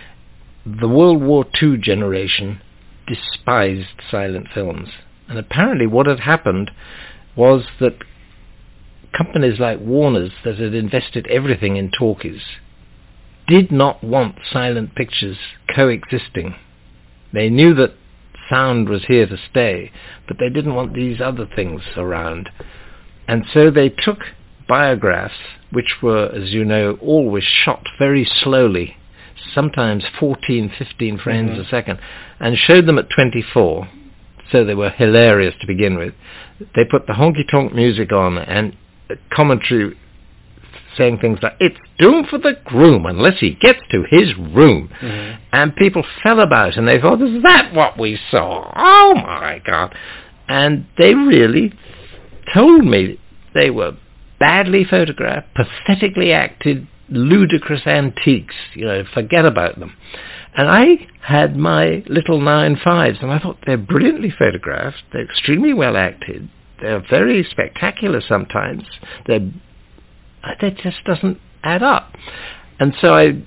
The World War Two generation despised silent films, and apparently what had happened was that companies like Warner's, that had invested everything in talkies, did not want silent pictures coexisting. They knew that sound was here to stay, but they didn't want these other things around. And so they took biographs, which were, as you know, always shot very slowly, sometimes fourteen, fifteen frames mm-hmm. a second, and showed them at twenty-four, so they were hilarious to begin with. They put the honky-tonk music on and commentary saying things like, it's doomed for the groom unless he gets to his room. Mm-hmm. And people fell about and they thought, is that what we saw? Oh my God. And they really told me they were badly photographed, pathetically acted, ludicrous antiques. You know, forget about them. And I had my little nine fives and I thought, they're brilliantly photographed, they're extremely well acted, they're very spectacular sometimes, they're that just doesn't add up. And so I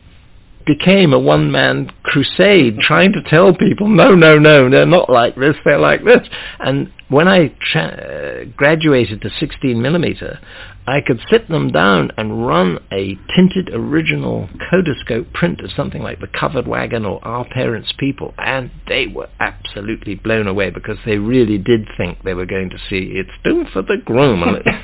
became a one-man crusade trying to tell people, no, no, no, they're not like this, they're like this. And when I tra- uh, graduated to sixteen millimeter, I could sit them down and run a tinted original Kodascope print of something like The Covered Wagon or Our Parents' People, and they were absolutely blown away because they really did think they were going to see It's Doomed for the Groom.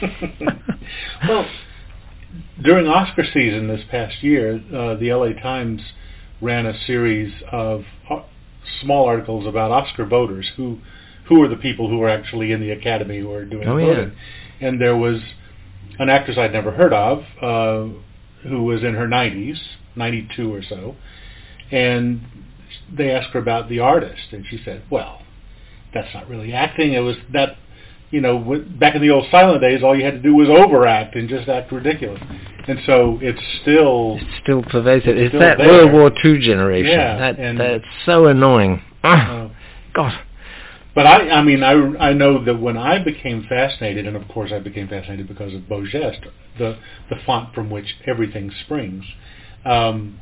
Well, during Oscar season this past year, uh, the L A Times ran a series of uh, small articles about Oscar voters, who who are the people who are actually in the Academy who are doing oh, voting. Yeah. And there was an actress I'd never heard of, uh, who was in her nineties, ninety-two or so, and they asked her about The Artist, and she said, well, that's not really acting. It was that, you know, back in the old silent days, all you had to do was overact and just act ridiculous. And so it's still... It's still pervasive. It's, it's still that there. World War Two generation. Yeah, that, and, that's so annoying. Uh, God. But I, I mean, I, I know that when I became fascinated, and of course I became fascinated because of Beau Geste, the, the font from which everything springs, um,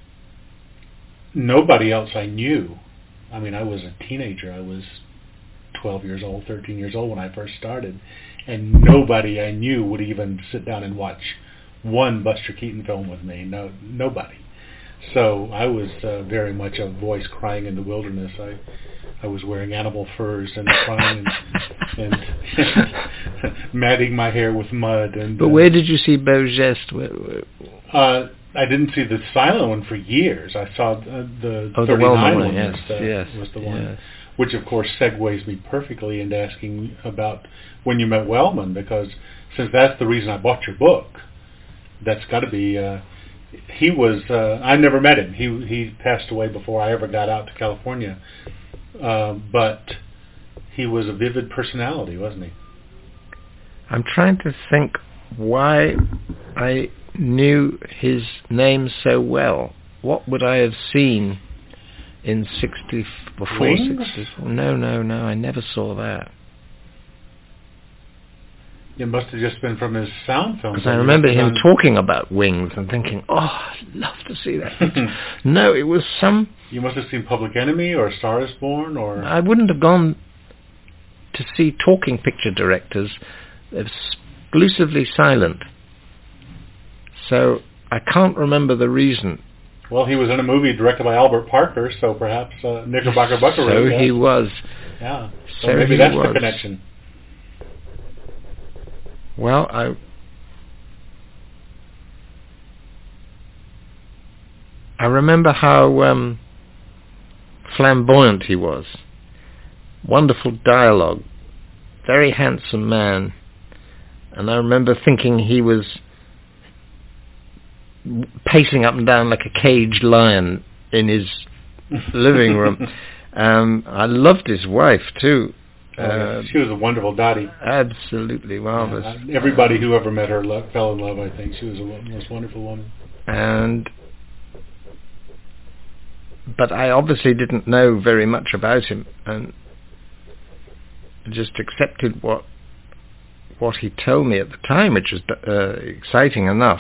nobody else I knew, I mean, I was a teenager, I was twelve years old, thirteen years old when I first started, and nobody I knew would even sit down and watch one Buster Keaton film with me. No, nobody. So I was uh, very much a voice crying in the wilderness. I I was wearing animal furs and crying and, and, and matting my hair with mud. And but uh, where did you see Beau Geste? Where, where? Uh, I didn't see the silent one for years. I saw uh, the oh, thirty-nine the Wellman one yes, was, the, yes, was the one, yes. which of course segues me perfectly into asking about when you met Wellman, because since that's the reason I bought your book, that's got to be. Uh, he was. Uh, I never met him. He he passed away before I ever got out to California. Uh, but he was a vivid personality, wasn't he? I'm trying to think why I knew his name so well. What would I have seen in sixty before Wings? sixty-four? No, no, no. I never saw that. It must have just been from his sound films. Because I remember him talking about Wings and thinking, "Oh, I'd love to see that." No, it was some. You must have seen Public Enemy or A Star Is Born, or I wouldn't have gone to see talking picture directors. They're exclusively silent. So I can't remember the reason. Well, he was in a movie directed by Albert Parker, so perhaps uh, Knickerbocker Buckaroo. So he was. Yeah. So, so maybe he that's was. the connection. Well, I. I remember how um, flamboyant he was. Wonderful dialogue. Very handsome man. And I remember thinking he was pacing up and down like a caged lion in his living room. Um, I loved his wife too. Oh, uh, she was a wonderful Dottie. Absolutely marvelous. Yeah, everybody who ever met her lo- fell in love, I think. She was a most wonderful woman. And but I obviously didn't know very much about him, and just accepted what what he told me at the time, which was uh, exciting enough.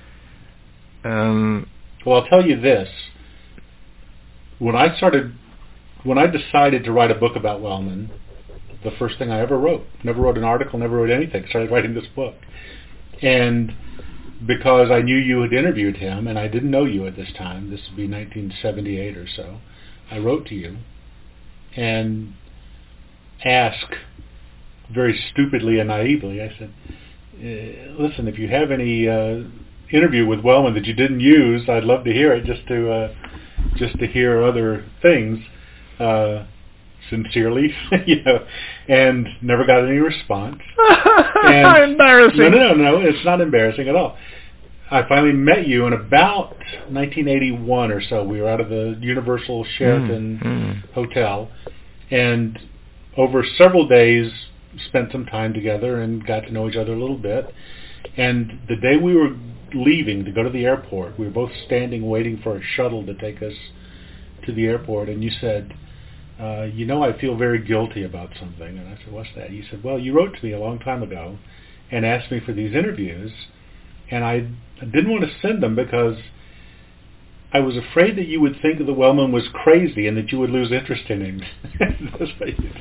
Um, well, I'll tell you this. When I started, when I decided to write a book about Wellman, the first thing I ever wrote, never wrote an article, never wrote anything, started writing this book. And because I knew you had interviewed him, and I didn't know you at this time, this would be nineteen seventy-eight or so, I wrote to you and asked very stupidly and naively, I said, uh, listen, if you have any uh, interview with Wellman that you didn't use, I'd love to hear it, just to uh, just to hear other things, uh, sincerely, you know, and never got any response. And embarrassing. No, no, no, no, it's not embarrassing at all. I finally met you in about nineteen eighty-one or so. We were out of the Universal Sheraton mm, mm. Hotel, and over several days spent some time together and got to know each other a little bit. And the day we were leaving to go to the airport, we were both standing waiting for a shuttle to take us to the airport, and you said, uh, you know, I feel very guilty about something. And I said, what's that? You said, well, you wrote to me a long time ago and asked me for these interviews, and I didn't want to send them because I was afraid that you would think that Wellman was crazy and that you would lose interest in him. That's what you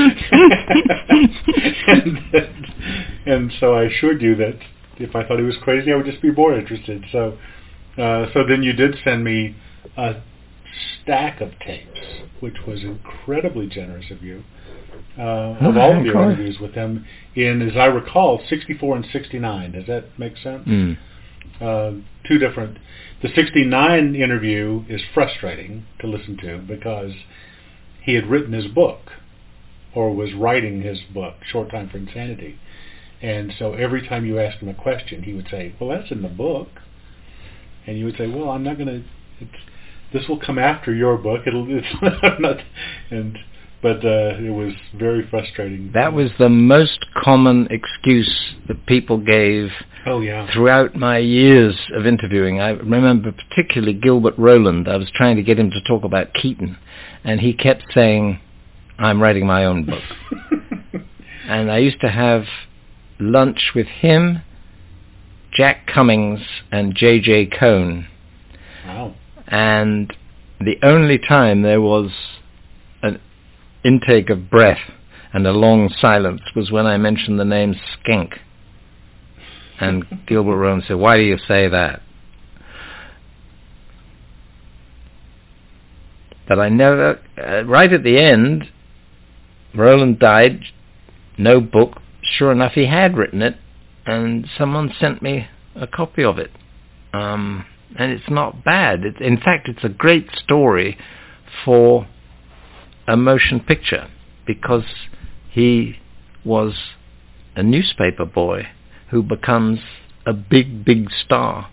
and, and so I assured you that if I thought he was crazy, I would just be more interested. So, uh, so then you did send me a stack of tapes, which was incredibly generous of you, uh, of all of your interviews with him in, as I recall, sixty-four and sixty-nine. Does that make sense? Mm. Uh, two different. The sixty-nine interview is frustrating to listen to because he had written his book, or was writing his book, Short Time for Insanity. And so every time you asked him a question, he would say, well, that's in the book. And you would say, well, I'm not going to, this will come after your book. It'll, it's not, and, but uh, it was very frustrating. That was the most common excuse that people gave oh, yeah. throughout my years of interviewing. I remember particularly Gilbert Rowland. I was trying to get him to talk about Keaton, and he kept saying, I'm writing my own book. And I used to have lunch with him, Jack Cummings, and J J Cohn. Wow. And the only time there was an intake of breath and a long silence was when I mentioned the name Skank. And Gilbert Roland said, "Why do you say that?" But I never, uh, right at the end, Roland died, no book. Sure enough, he had written it, and someone sent me a copy of it. Um, and it's not bad. It, in fact, it's a great story for a motion picture, because he was a newspaper boy who becomes a big, big star.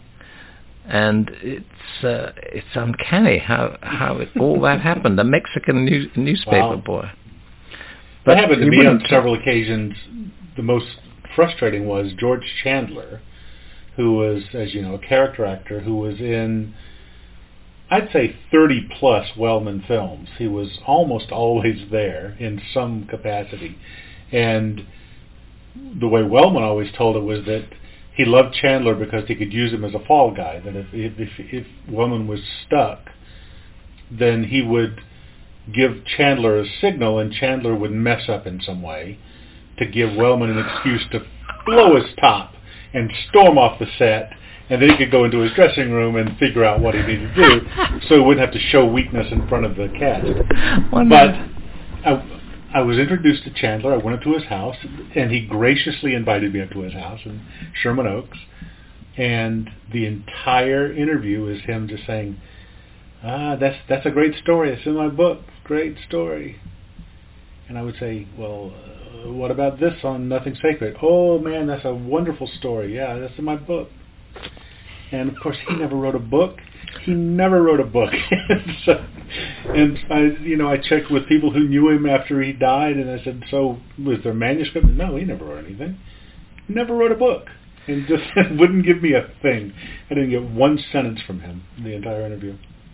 And it's uh, it's uncanny how how it, all that happened. A Mexican news, newspaper wow. boy. But that happened to me on several occasions. The most frustrating was George Chandler, who was, as you know, a character actor who was in, I'd say, thirty plus Wellman films. He was almost always there in some capacity. And the way Wellman always told it was that he loved Chandler because he could use him as a fall guy. That if if if, if Wellman was stuck, then he would give Chandler a signal, and Chandler would mess up in some way to give Wellman an excuse to blow his top and storm off the set, and then he could go into his dressing room and figure out what he needed to do, so he wouldn't have to show weakness in front of the cast. But I, I was introduced to Chandler. I went up to his house, and he graciously invited me up to his house in Sherman Oaks. And the entire interview is him just saying, "Ah, that's that's a great story. It's in my book. Great story." And I would say, "Well, uh, what about this on Nothing Sacred?" "Oh man, that's a wonderful story. Yeah, that's in my book." And of course, he never wrote a book. He never wrote a book. and, so, and I, you know, I checked with people who knew him after he died, and I said, "So was there manuscript?" "No, he never wrote anything. He never wrote a book." And just wouldn't give me a thing. I didn't get one sentence from him in the entire interview.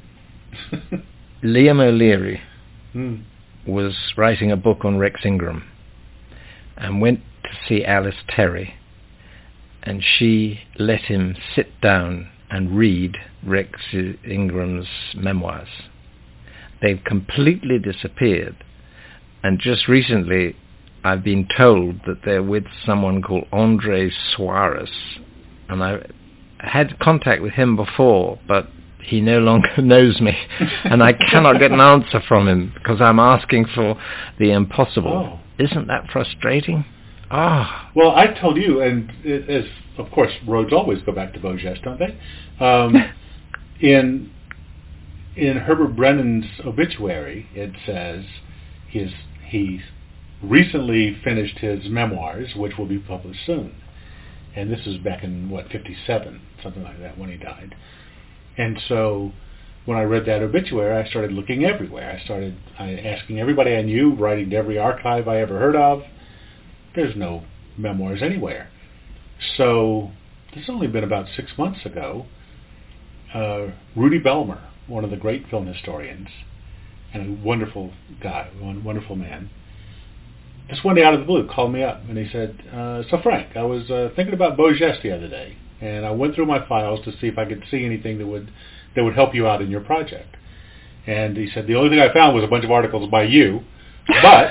Liam O'Leary mm. was writing a book on Rex Ingram and went to see Alice Terry, and she let him sit down and read Rex Ingram's memoirs. They've completely disappeared, and just recently I've been told that they're with someone called Andre Suarez, and I had contact with him before, but he no longer knows me, and I cannot get an answer from him because I'm asking for the impossible. Oh. Isn't that frustrating? Ah. Well, I told you, and it is, of course, roads always go back to Beau Geste, don't they? Um, in in Herbert Brennan's obituary, it says his he recently finished his memoirs, which will be published soon. And this was back in, what, fifty-seven, something like that, when he died. And so when I read that obituary, I started looking everywhere. I started I, asking everybody I knew, writing to every archive I ever heard of. There's no memoirs anywhere. So this has only been about six months ago. Uh, Rudy Bellmer, one of the great film historians, and a wonderful guy, one wonderful man, just one day out of the blue called me up, and he said, uh, "So Frank, I was uh, thinking about Beau Geste the other day, and I went through my files to see if I could see anything that would that would help you out in your project." And he said, "The only thing I found was a bunch of articles by you, but,"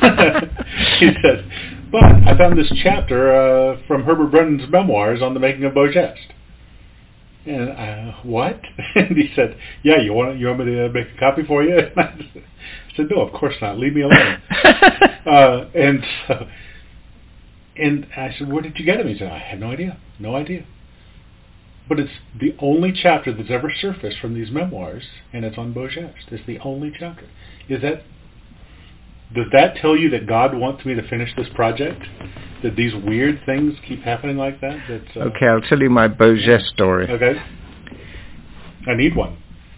he said, "but I found this chapter uh, from Herbert Brennan's memoirs on the making of Beau Geste." And uh, what? And he said, "Yeah, you want you want me to make a copy for you?" And I said, "No, of course not. Leave me alone." uh, and uh, and I said, "Where did you get him?" He said, "I have no idea, no idea." But it's the only chapter that's ever surfaced from these memoirs, and it's on Beau Geste. It's the only chapter. Is that? Does that tell you that God wants me to finish this project? That these weird things keep happening like that? That's, uh, okay, I'll tell you my Beau Geste story. Okay. I need one.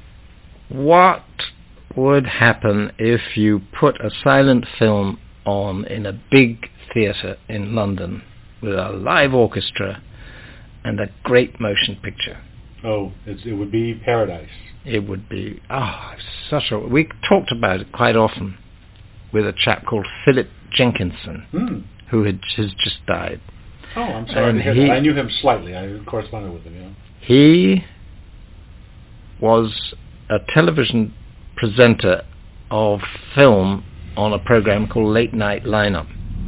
What would happen if you put a silent film on in a big theatre in London with a live orchestra and a great motion picture? Oh, it's, it would be paradise. It would be, ah, oh, such a... We talked about it quite often with a chap called Philip Jenkinson, hmm. who had, has just died. Oh, I'm sorry and to hear he, that. I knew him slightly. I corresponded with him, yeah. He was a television presenter of film on a program called Late Night Lineup.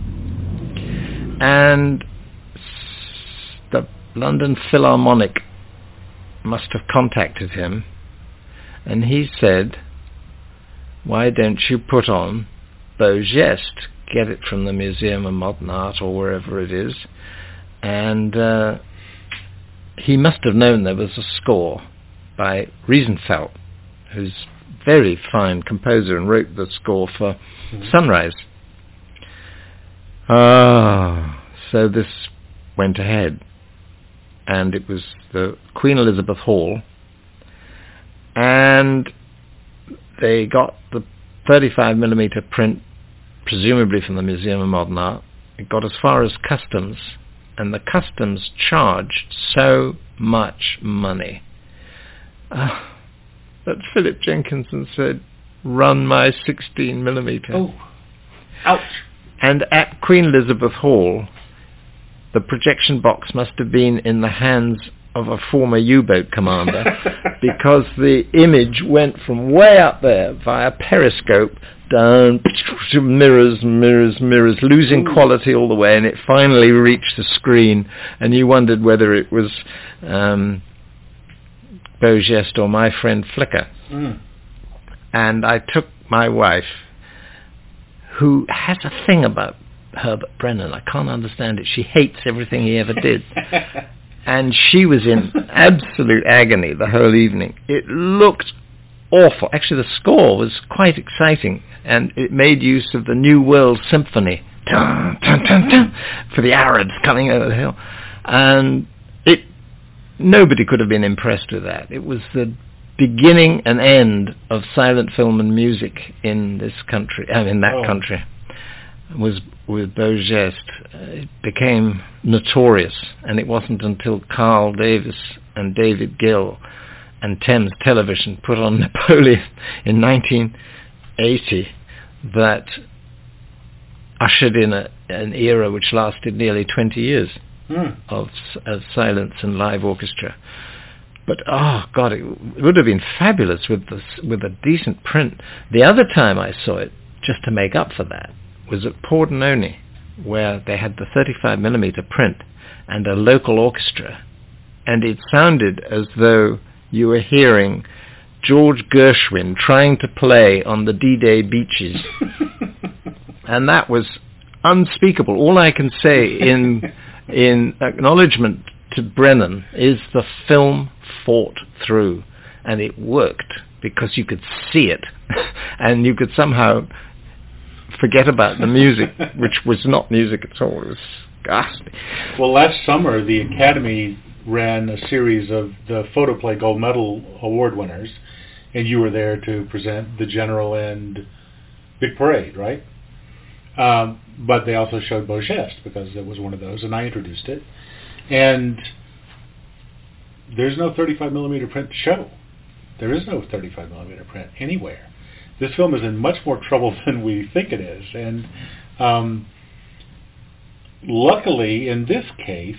And the London Philharmonic must have contacted him, and he said, why don't you put on Beau Geste, get it from the Museum of Modern Art or wherever it is. And uh, he must have known there was a score by Riesenfeld, who's a very fine composer and wrote the score for mm-hmm. Sunrise. Ah, so this went ahead. And it was the Queen Elizabeth Hall, and they got the thirty-five millimeter print, presumably from the Museum of Modern Art. It got as far as customs, and the customs charged so much money uh, that Philip Jenkinson said, run my sixteen millimeter. Oh, ouch. And at Queen Elizabeth Hall, the projection box must have been in the hands of a former U-boat commander because the image went from way up there via periscope down to mirrors, mirrors, mirrors, losing Ooh. quality all the way, and it finally reached the screen, and you wondered whether it was um, Beau Geste or My Friend Flicker. Mm. And I took my wife, who has a thing about Herbert Brennan. I can't understand it. She hates everything he ever did. And she was in absolute agony the whole evening. It looked awful. Actually, the score was quite exciting, and it made use of the New World Symphony dun, dun, dun, dun, for the Arabs coming over the hill. And it, nobody could have been impressed with that. It was the beginning and end of silent film and music in this country, I mean, that oh. country. Was with Beau Geste, uh, it became notorious, and it wasn't until Carl Davis and David Gill and Thames Television put on Napoleon in nineteen eighty that ushered in a, an era which lasted nearly twenty years mm. of, of silence and live orchestra. But, oh, God, it would have been fabulous with this, with a decent print. The other time I saw it, just to make up for that, was at Pordenone, where they had the thirty-five millimeter print and a local orchestra, and it sounded as though you were hearing George Gershwin trying to play on the D-Day beaches. And that was unspeakable. All I can say in in acknowledgement to Brennan is the film fought through, and it worked because you could see it, and you could somehow forget about the music, which was not music at all. It was ghastly. Well, last summer, the Academy ran a series of the Photoplay Gold Medal Award winners, and you were there to present The General and Big Parade, right? Um, but they also showed Beau Geste, because it was one of those, and I introduced it. And there's no thirty-five millimeter print to show. There is no thirty-five millimeter print anywhere. This film is in much more trouble than we think it is. And um, luckily, in this case,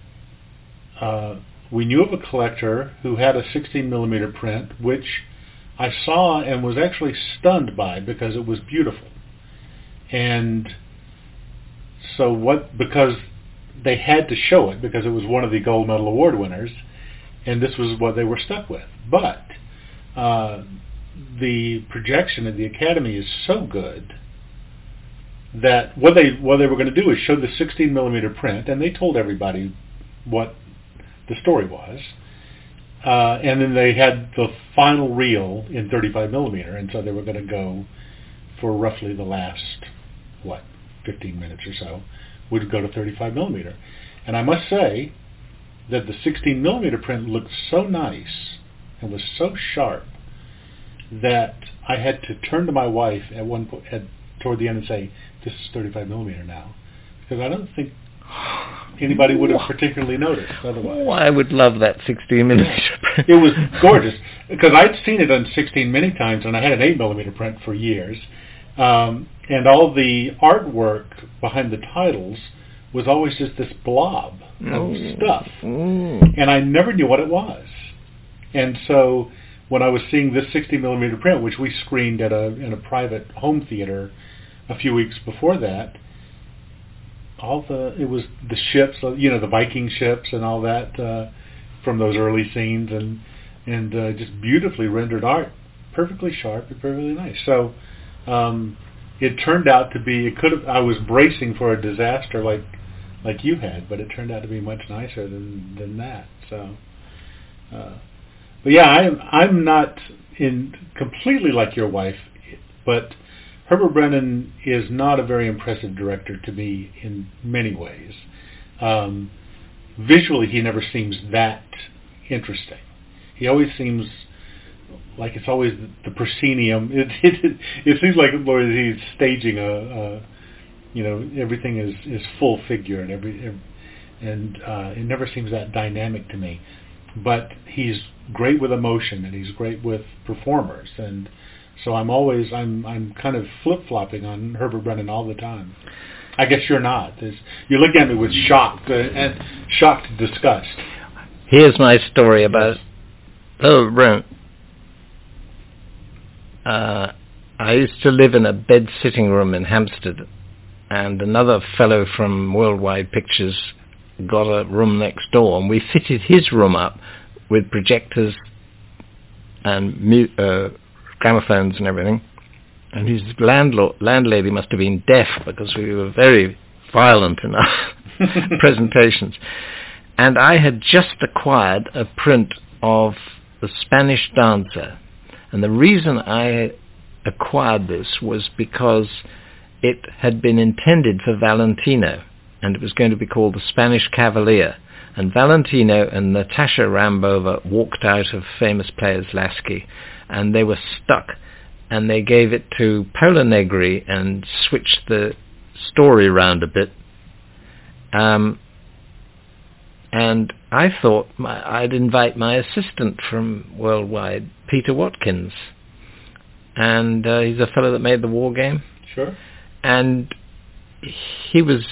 uh, we knew of a collector who had a sixteen millimeter print, which I saw and was actually stunned by because it was beautiful. And so what, because they had to show it because it was one of the Gold Medal Award winners, and this was what they were stuck with. But uh, the projection at the Academy is so good that what they what they were going to do is show the sixteen millimeter print, and they told everybody what the story was, uh, and then they had the final reel in thirty-five millimeter, and so they were going to go for roughly the last, what, fifteen minutes or so, would go to thirty-five millimeter. And I must say that the sixteen millimeter print looked so nice and was so sharp that I had to turn to my wife at one point, at, toward the end, and say, "This is thirty-five millimeter now," because I don't think anybody would have particularly noticed otherwise. Oh, I would love that sixteen millimeter print. It was gorgeous, because I'd seen it on sixteen many times, and I had an eight millimeter print for years. Um, and all the artwork behind the titles was always just this blob of mm. stuff. Mm. And I never knew what it was. And so when I was seeing this sixty millimeter print, which we screened at a in a private home theater a few weeks before that, all the it was the ships, you know, the Viking ships and all that uh, from those early scenes, and and uh, just beautifully rendered art, perfectly sharp and perfectly nice. So um, it turned out to be. It could have. I was bracing for a disaster like like you had, but it turned out to be much nicer than than that. So, uh, but yeah, I'm I'm not in completely like your wife, but Herbert Brennan is not a very impressive director to me in many ways. Um, visually, he never seems that interesting. He always seems like it's always the, the proscenium. It, it it seems like he's staging a, a you know, everything is, is full figure and every and uh, it never seems that dynamic to me. But he's great with emotion and he's great with performers, and so I'm always I'm I'm kind of flip flopping on Herbert Brennan all the time. I guess you're not. There's, you look at me with shocked uh, and shocked disgust. Here's my story about Herbert Brennan. Uh, I used to live in a bed sitting room in Hampstead, and another fellow from Worldwide Pictures got a room next door, and we fitted his room up with projectors and mu- uh, gramophones and everything. And his landlord, landlady must have been deaf because we were very violent in our presentations. And I had just acquired a print of The Spanish Dancer. And the reason I acquired this was because it had been intended for Valentino, and it was going to be called The Spanish Cavalier. And Valentino and Natasha Rambova walked out of Famous Players Lasky, and they were stuck, and they gave it to Paolo Negri and switched the story around a bit. Um, and I thought my, I'd invite my assistant from Worldwide, Peter Watkins, and uh, he's a fellow that made the War Game. Sure. And he was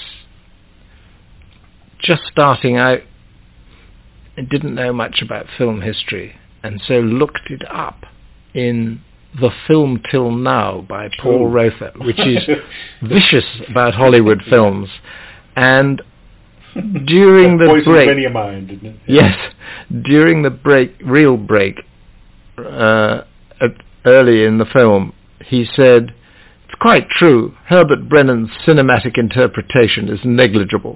just starting out and didn't know much about film history, and so looked it up in The Film Till Now by Paul Ooh. Rother, which is vicious about Hollywood films. And during the, the break, many a mind, didn't it? Yes, during the break, real break, uh, at, early in the film, he said, "It's quite true, Herbert Brennan's cinematic interpretation is negligible."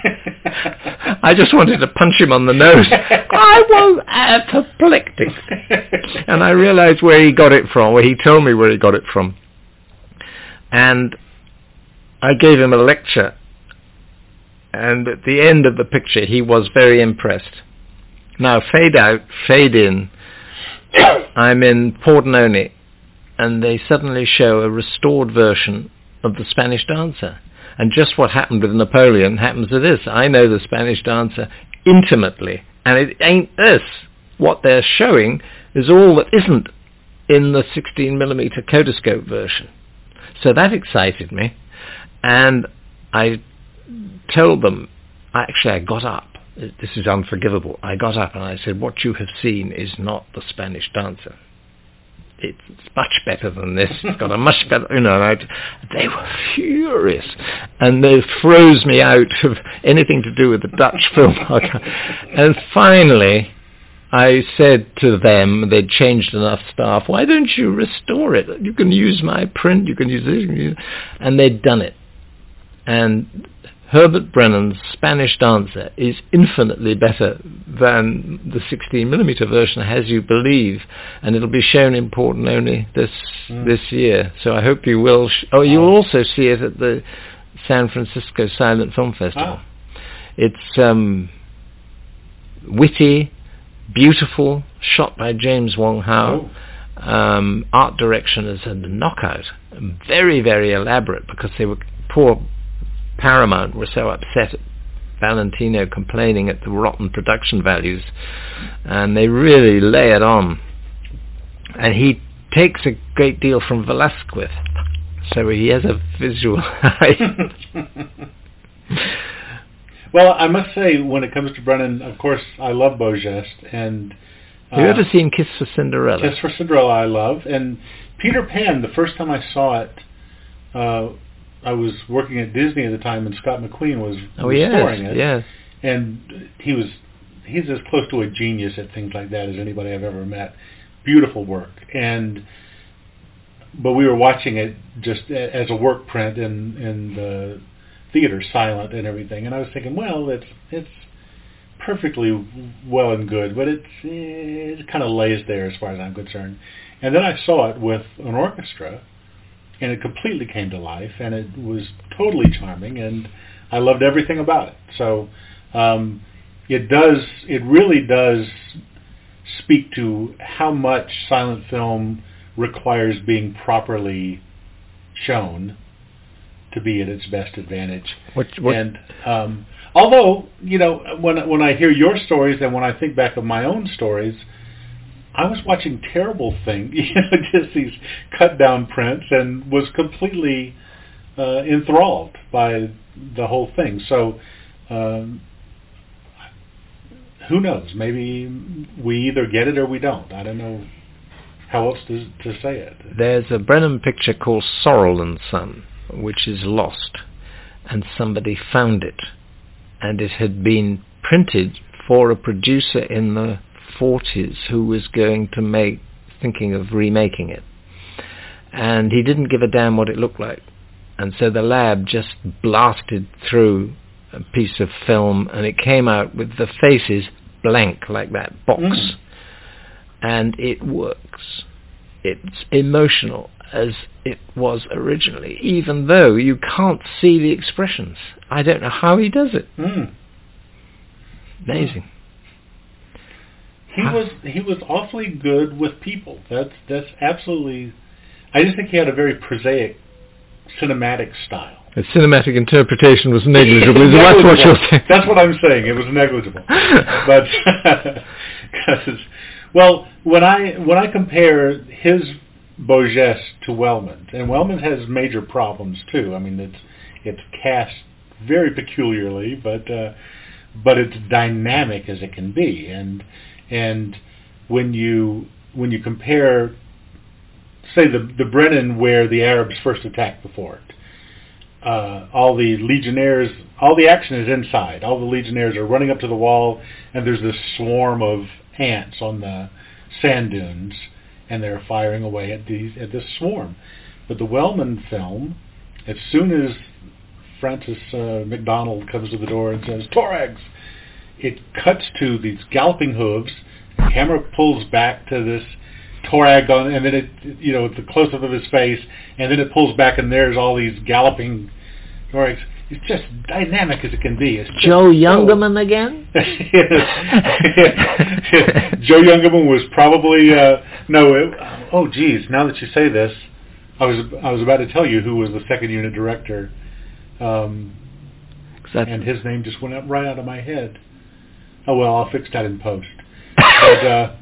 I just wanted to punch him on the nose. I was apoplectic. And I realized where he got it from, where he told me where he got it from. And I gave him a lecture. And at the end of the picture, he was very impressed. Now, fade out, fade in. I'm in Pordenone, and they suddenly show a restored version of The Spanish Dancer. And just what happened with Napoleon happens to this. I know The Spanish Dancer intimately, and it ain't this. What they're showing is all that isn't in the sixteen millimeter Kodascope version. So that excited me, and I told them, actually I got up, this is unforgivable, I got up and I said, what you have seen is not The Spanish Dancer. It's much better than this. It's got a much better, you know, and I, they were furious. And they froze me out of anything to do with the Dutch film. And finally, I said to them, they'd changed enough staff, why don't you restore it? You can use my print, you can use this, you can use... and they'd done it. And Herbert Brennan's Spanish Dancer is infinitely better than the sixteen millimeter version, as you believe, and it'll be shown in Pordenone this mm. this year. So I hope you will. Sh- oh, you'll oh. also see it at the San Francisco Silent Film Festival. Ah. It's um, witty, beautiful, shot by James Wong Howe. Oh. Um, art direction is a knockout, very very elaborate, because they were poor. Paramount were so upset at Valentino complaining at the rotten production values, and they really lay it on. And he takes a great deal from Velázquez, so he has a visual eye. Well, I must say, when it comes to Brennan, of course, I love Beau Geste, and uh, have you ever seen Kiss for Cinderella? Kiss for Cinderella I love, and Peter Pan, the first time I saw it, uh, I was working at Disney at the time, and Scott McQueen was oh, restoring yes, it. Yes. And he was he's as close to a genius at things like that as anybody I've ever met. Beautiful work. And but we were watching it just as a work print in in the theater, silent and everything. And I was thinking, well, it's it's perfectly well and good, but it's it kind of lays there as far as I'm concerned. And then I saw it with an orchestra, and it completely came to life, and it was totally charming, and I loved everything about it. So um, it does, it really does speak to how much silent film requires being properly shown to be at its best advantage. What, what? And um, although, you know, when when I hear your stories and when I think back of my own stories, I was watching terrible things, you know, just these cut down prints, and was completely uh, enthralled by the whole thing. So um, who knows? Maybe we either get it or we don't. I don't know how else to, to say it. There's a Brennan picture called Sorrell and Son, which is lost, and somebody found it, and it had been printed for a producer in the forties who was going to make, thinking of remaking it. And he didn't give a damn what it looked like. And so the lab just blasted through a piece of film, and it came out with the faces blank, like that box. Mm. And it works. It's emotional as it was originally, even though you can't see the expressions. I don't know how he does it. Mm. Amazing. He was he was awfully good with people. That's that's absolutely. I just think he had a very prosaic cinematic style. The cinematic interpretation was negligible. Is that what you're saying? That's what I'm saying. It was negligible. But cause, well, when I when I compare his Beau Geste to Wellman, and Wellman has major problems too. I mean, it's it's cast very peculiarly, but uh, but it's dynamic as it can be, and. And when you when you compare, say, the the Brennan where the Arabs first attacked the fort, uh, all the legionnaires, all the action is inside. All the legionnaires are running up to the wall, and there's this swarm of ants on the sand dunes, and they're firing away at these at this swarm. But the Wellman film, as soon as Francis uh, McDonald comes to the door and says, "Tuaregs," it cuts to these galloping hooves. The camera pulls back to this Tuareg, on, and then it, you know, the close-up of his face, and then it pulls back, and there's all these galloping Tuaregs. It's just dynamic as it can be. It's Joe Youngerman so, again? Joe Youngerman was probably uh, no. It, oh, geez! Now that you say this, I was I was about to tell you who was the second unit director, um, and his name just went up right out of my head. Oh, well, I'll fix that in post. But, uh,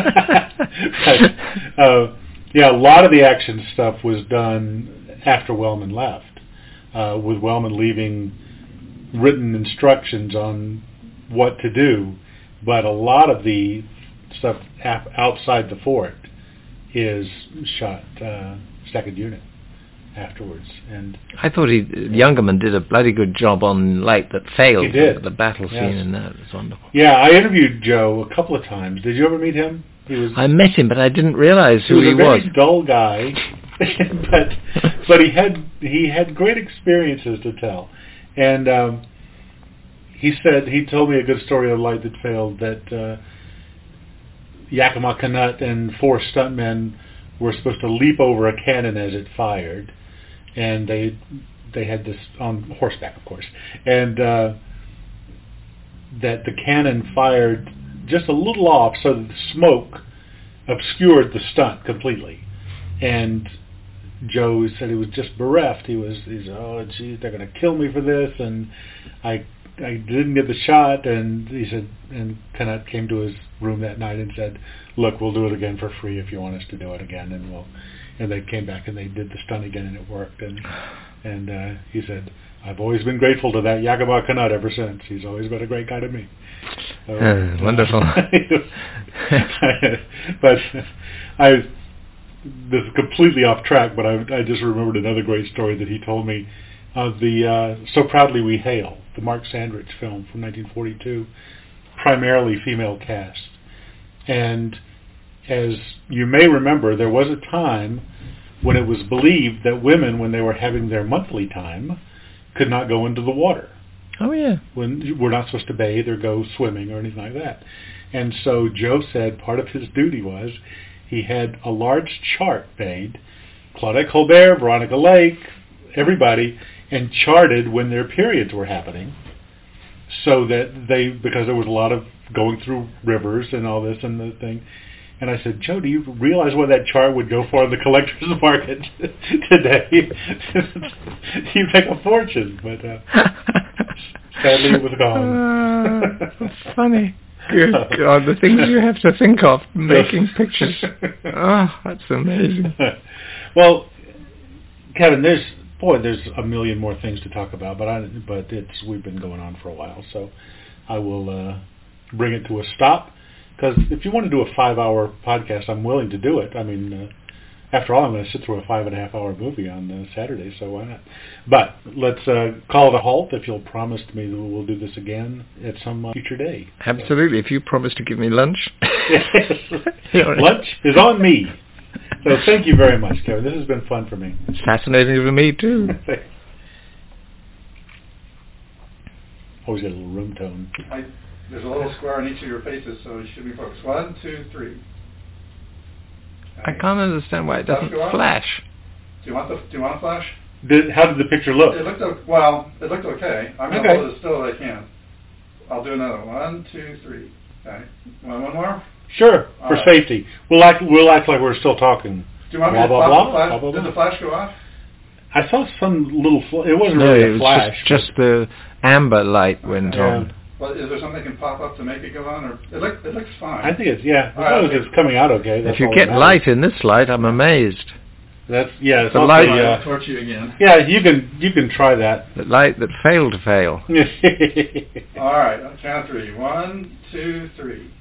but uh, yeah, a lot of the action stuff was done after Wellman left, uh, with Wellman leaving written instructions on what to do. But a lot of the stuff ap- outside the fort is shot uh, second unit afterwards. And I thought he Youngerman did a bloody good job on Light That Failed. He did. The battle yes. scene and that was wonderful. Yeah, I interviewed Joe a couple of times. Did you ever meet him? He was. I met him, but I didn't realize who he was. He a very was. dull guy, but but he had he had great experiences to tell, and um, he said he told me a good story of Light That Failed, that uh, Yakima Canutt and four stuntmen were supposed to leap over a cannon as it fired. And they they had this on horseback, of course, and uh, that the cannon fired just a little off, so that the smoke obscured the stunt completely. And Joe said he was just bereft. He was, he said, "Oh, geez, they're going to kill me for this," and I I didn't get the shot. And he said, and Canutt came to his room that night and said, "Look, we'll do it again for free if you want us to do it again, and we'll." And they came back and they did the stunt again, and it worked. And and uh, he said, "I've always been grateful to that Yakima Canutt ever since. He's always been a great guy to me." So, uh, wonderful. but I this is completely off track, but I, I just remembered another great story that he told me of the uh, So Proudly We Hail, the Mark Sandrich film from nineteen forty-two, primarily female cast. And as you may remember, there was a time when it was believed that women, when they were having their monthly time, could not go into the water. Oh, yeah. When we're not supposed to bathe or go swimming or anything like that. And so Joe said part of his duty was he had a large chart made, Claudette Colbert, Veronica Lake, everybody, and charted when their periods were happening, so that they, because there was a lot of going through rivers and all this and the thing. And I said, Joe, do you realize what that chart would go for in the collector's market today? You make a fortune, but uh, sadly it was gone. Uh, that's funny. Good God, the things you have to think of making pictures. Oh, that's amazing. Well, Kevin, there's boy, there's a million more things to talk about, but I, but it's we've been going on for a while, so I will uh, bring it to a stop. Because if you want to do a five-hour podcast, I'm willing to do it. I mean, uh, after all, I'm going to sit through a five-and-a-half-hour movie on uh, Saturday, so why not? But let's uh, call it a halt if you'll promise to me that we'll do this again at some uh, future day. Absolutely. If you promise to give me lunch. Yes. Lunch is on me. So thank you very much, Kevin. This has been fun for me. It's fascinating for me, too. Always got a little room tone. I, there's a little square on each of your faces, so you should be focused. One, two, three. I can't understand why it doesn't flash. Do you want the? Do you want a flash? Did, how did the picture look? It looked o- well. It looked okay. I'm going to okay. hold it as still as I can. I'll do another one, two, three. Okay. Want one more? Sure, All for right. safety. We'll act. We'll act like we're still talking. Do you want blah, me to blah, pop blah, the flash? blah, blah, blah. Did the flash go off? I saw some little. Fl- it wasn't No, really it a was flash. just, just the amber light went Yeah. on. Well, is there something that can pop up to make it go on, or it looks it looks fine? I think it's yeah. As All long right. as it's coming out okay. That's If you all get that matters. light in this light, I'm amazed. That's yeah. It's The also, light- uh, I'll torch you again. yeah, you can you can try that. The light that failed to fail. All right, on count of three. One, two, three.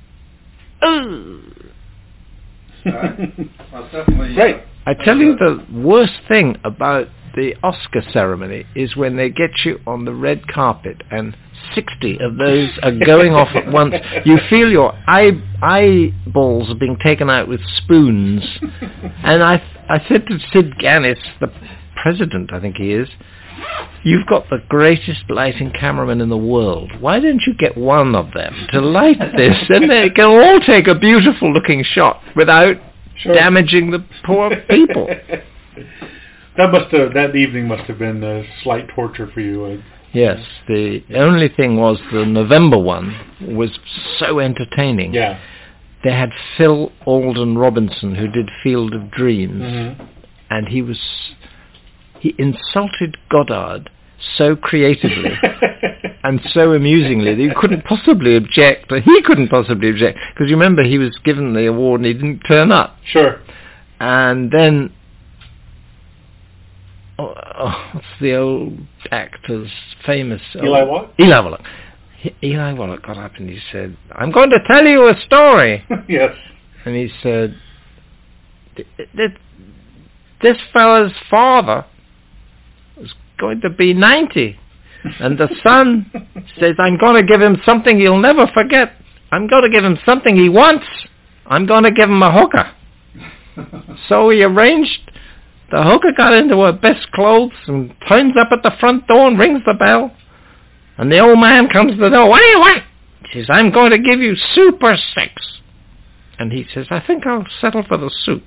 Right. Well, it's definitely. Great. Uh, I tell you, the worst thing about the Oscar ceremony is when they get you on the red carpet and sixty of those are going off at once. You feel your eye eyeballs are being taken out with spoons. And I I said to Sid Ganis, the president, I think he is, you've got the greatest lighting cameraman in the world. Why don't you get one of them to light this? And they can all take a beautiful looking shot without Sure. damaging the poor people. That must have that evening must have been a slight torture for you. Uh, Yes, the only thing was the November one was so entertaining. yeah. They had Phil Alden Robinson, who did Field of Dreams, Mm-hmm. and he was he insulted Goddard so creatively and so amusingly that you couldn't possibly object, or he couldn't possibly object, because you remember he was given the award and he didn't turn up. Sure. And then, oh, oh, what's the old actor's famous... Eli old- Wallach? Eli Wallach. He, Eli Wallach got up and he said, I'm going to tell you a story. Yes. And he said, "Th- th- this fella's father is going to be ninety. And the son says, I'm going to give him something he'll never forget. I'm going to give him something he wants. I'm going to give him a hooker. So he arranged, the hooker got into her best clothes and turns up at the front door and rings the bell. And the old man comes to the door, what do you want? She says, I'm going to give you super sex. And he says, I think I'll settle for the soup.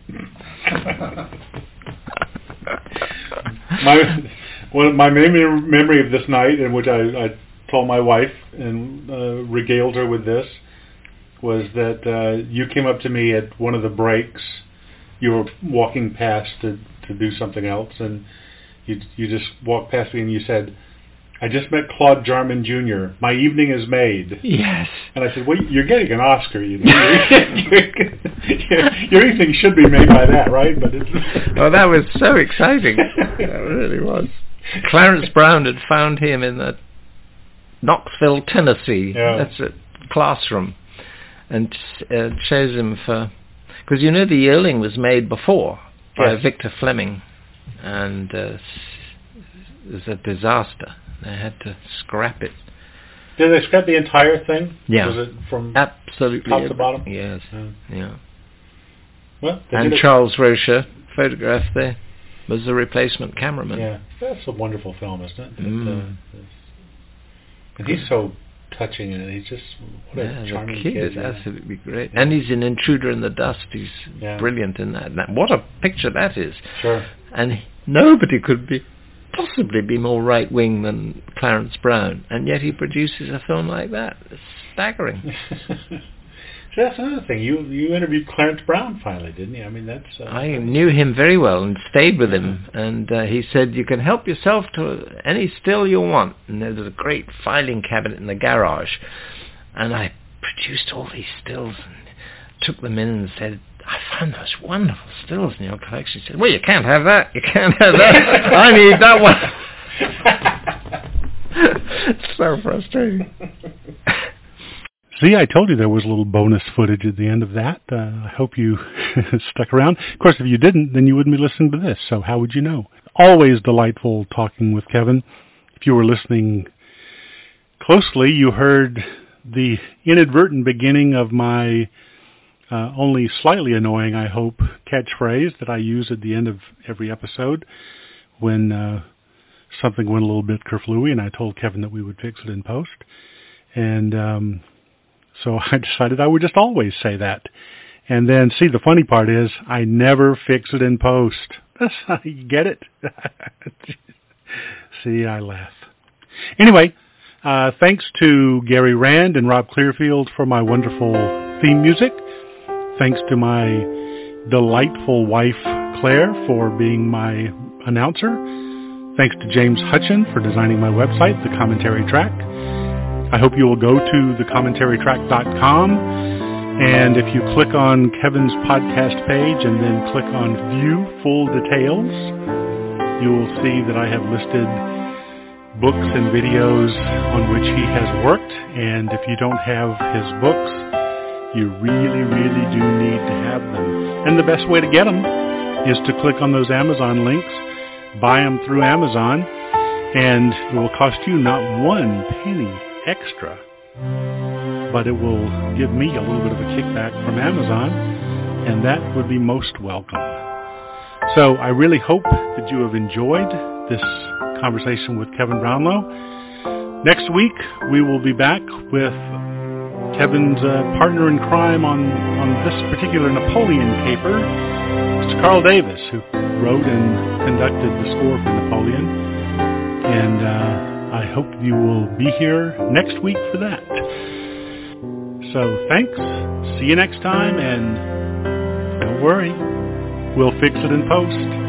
my well, my main memory of this night, in which I, I told my wife and uh, regaled her with this, was that uh, you came up to me at one of the breaks. You were walking past to, to do something else, and you you just walked past me and you said, I just met Claude Jarman Junior My evening is made. Yes. And I said, well, you're getting an Oscar, you know. your, your evening should be made by that, right? But it's Oh, that was so exciting. That really was. Clarence Brown had found him in the Knoxville, Tennessee. Yeah. That's a classroom. And uh, chose him for... Because you know the Yearling was made before by Yes. Victor Fleming, and uh, it was a disaster. They had to scrap it. Did they scrap the entire thing? Yeah. Was it from Absolutely. top to bottom? Yes. Yeah. Yeah. Well, they And did it. Charles Rocher, photographed there, was the replacement cameraman. Yeah, that's a wonderful film, isn't it? Mm. It, uh, it's- and he's so touching in it. He's just what Yeah, a the charming kid kid. is yeah. absolutely great. And he's in Intruder in the Dust. He's Yeah. brilliant in that. that. What a picture that is. Sure. And nobody could be possibly be more right-wing than Clarence Brown, and yet he produces a film like that. It's staggering. So that's another thing. You you interviewed Clarence Brown finally, didn't you? I mean, that's. Uh, I knew him very well and stayed with him, and uh, he said, you can help yourself to any still you want. And there was a great filing cabinet in the garage, and I produced all these stills and took them in and said, I found those wonderful stills in your collection. He said, well, you can't have that. You can't have that. I need that one. So frustrating. See, I told you there was a little bonus footage at the end of that. Uh, I hope you stuck around. Of course, if you didn't, then you wouldn't be listening to this, so how would you know? Always delightful talking with Kevin. If you were listening closely, you heard the inadvertent beginning of my uh, only slightly annoying, I hope, catchphrase that I use at the end of every episode when uh, something went a little bit kerflooey, and I told Kevin that we would fix it in post. And um, so I decided I would just always say that. And then, see, the funny part is I never fix it in post. You get it? See, I laugh. Anyway, uh, thanks to Gary Rand and Rob Clearfield for my wonderful theme music. Thanks to my delightful wife, Claire, for being my announcer. Thanks to James Hutchin for designing my website, The Commentary Track. I hope you will go to the commentary track dot com, and if you click on Kevin's podcast page and then click on View Full Details, you will see that I have listed books and videos on which he has worked, and if you don't have his books, you really, really do need to have them. And the best way to get them is to click on those Amazon links, buy them through Amazon, and it will cost you not one penny extra, but it will give me a little bit of a kickback from Amazon, and that would be most welcome. So I really hope that you have enjoyed this conversation with Kevin Brownlow. Next week we will be back with Kevin's uh, partner in crime on, on this particular Napoleon caper, Mister Carl Davis, who wrote and conducted the score for Napoleon, and uh, I hope you will be here next week for that. So thanks, see you next time, and don't worry, we'll fix it in post.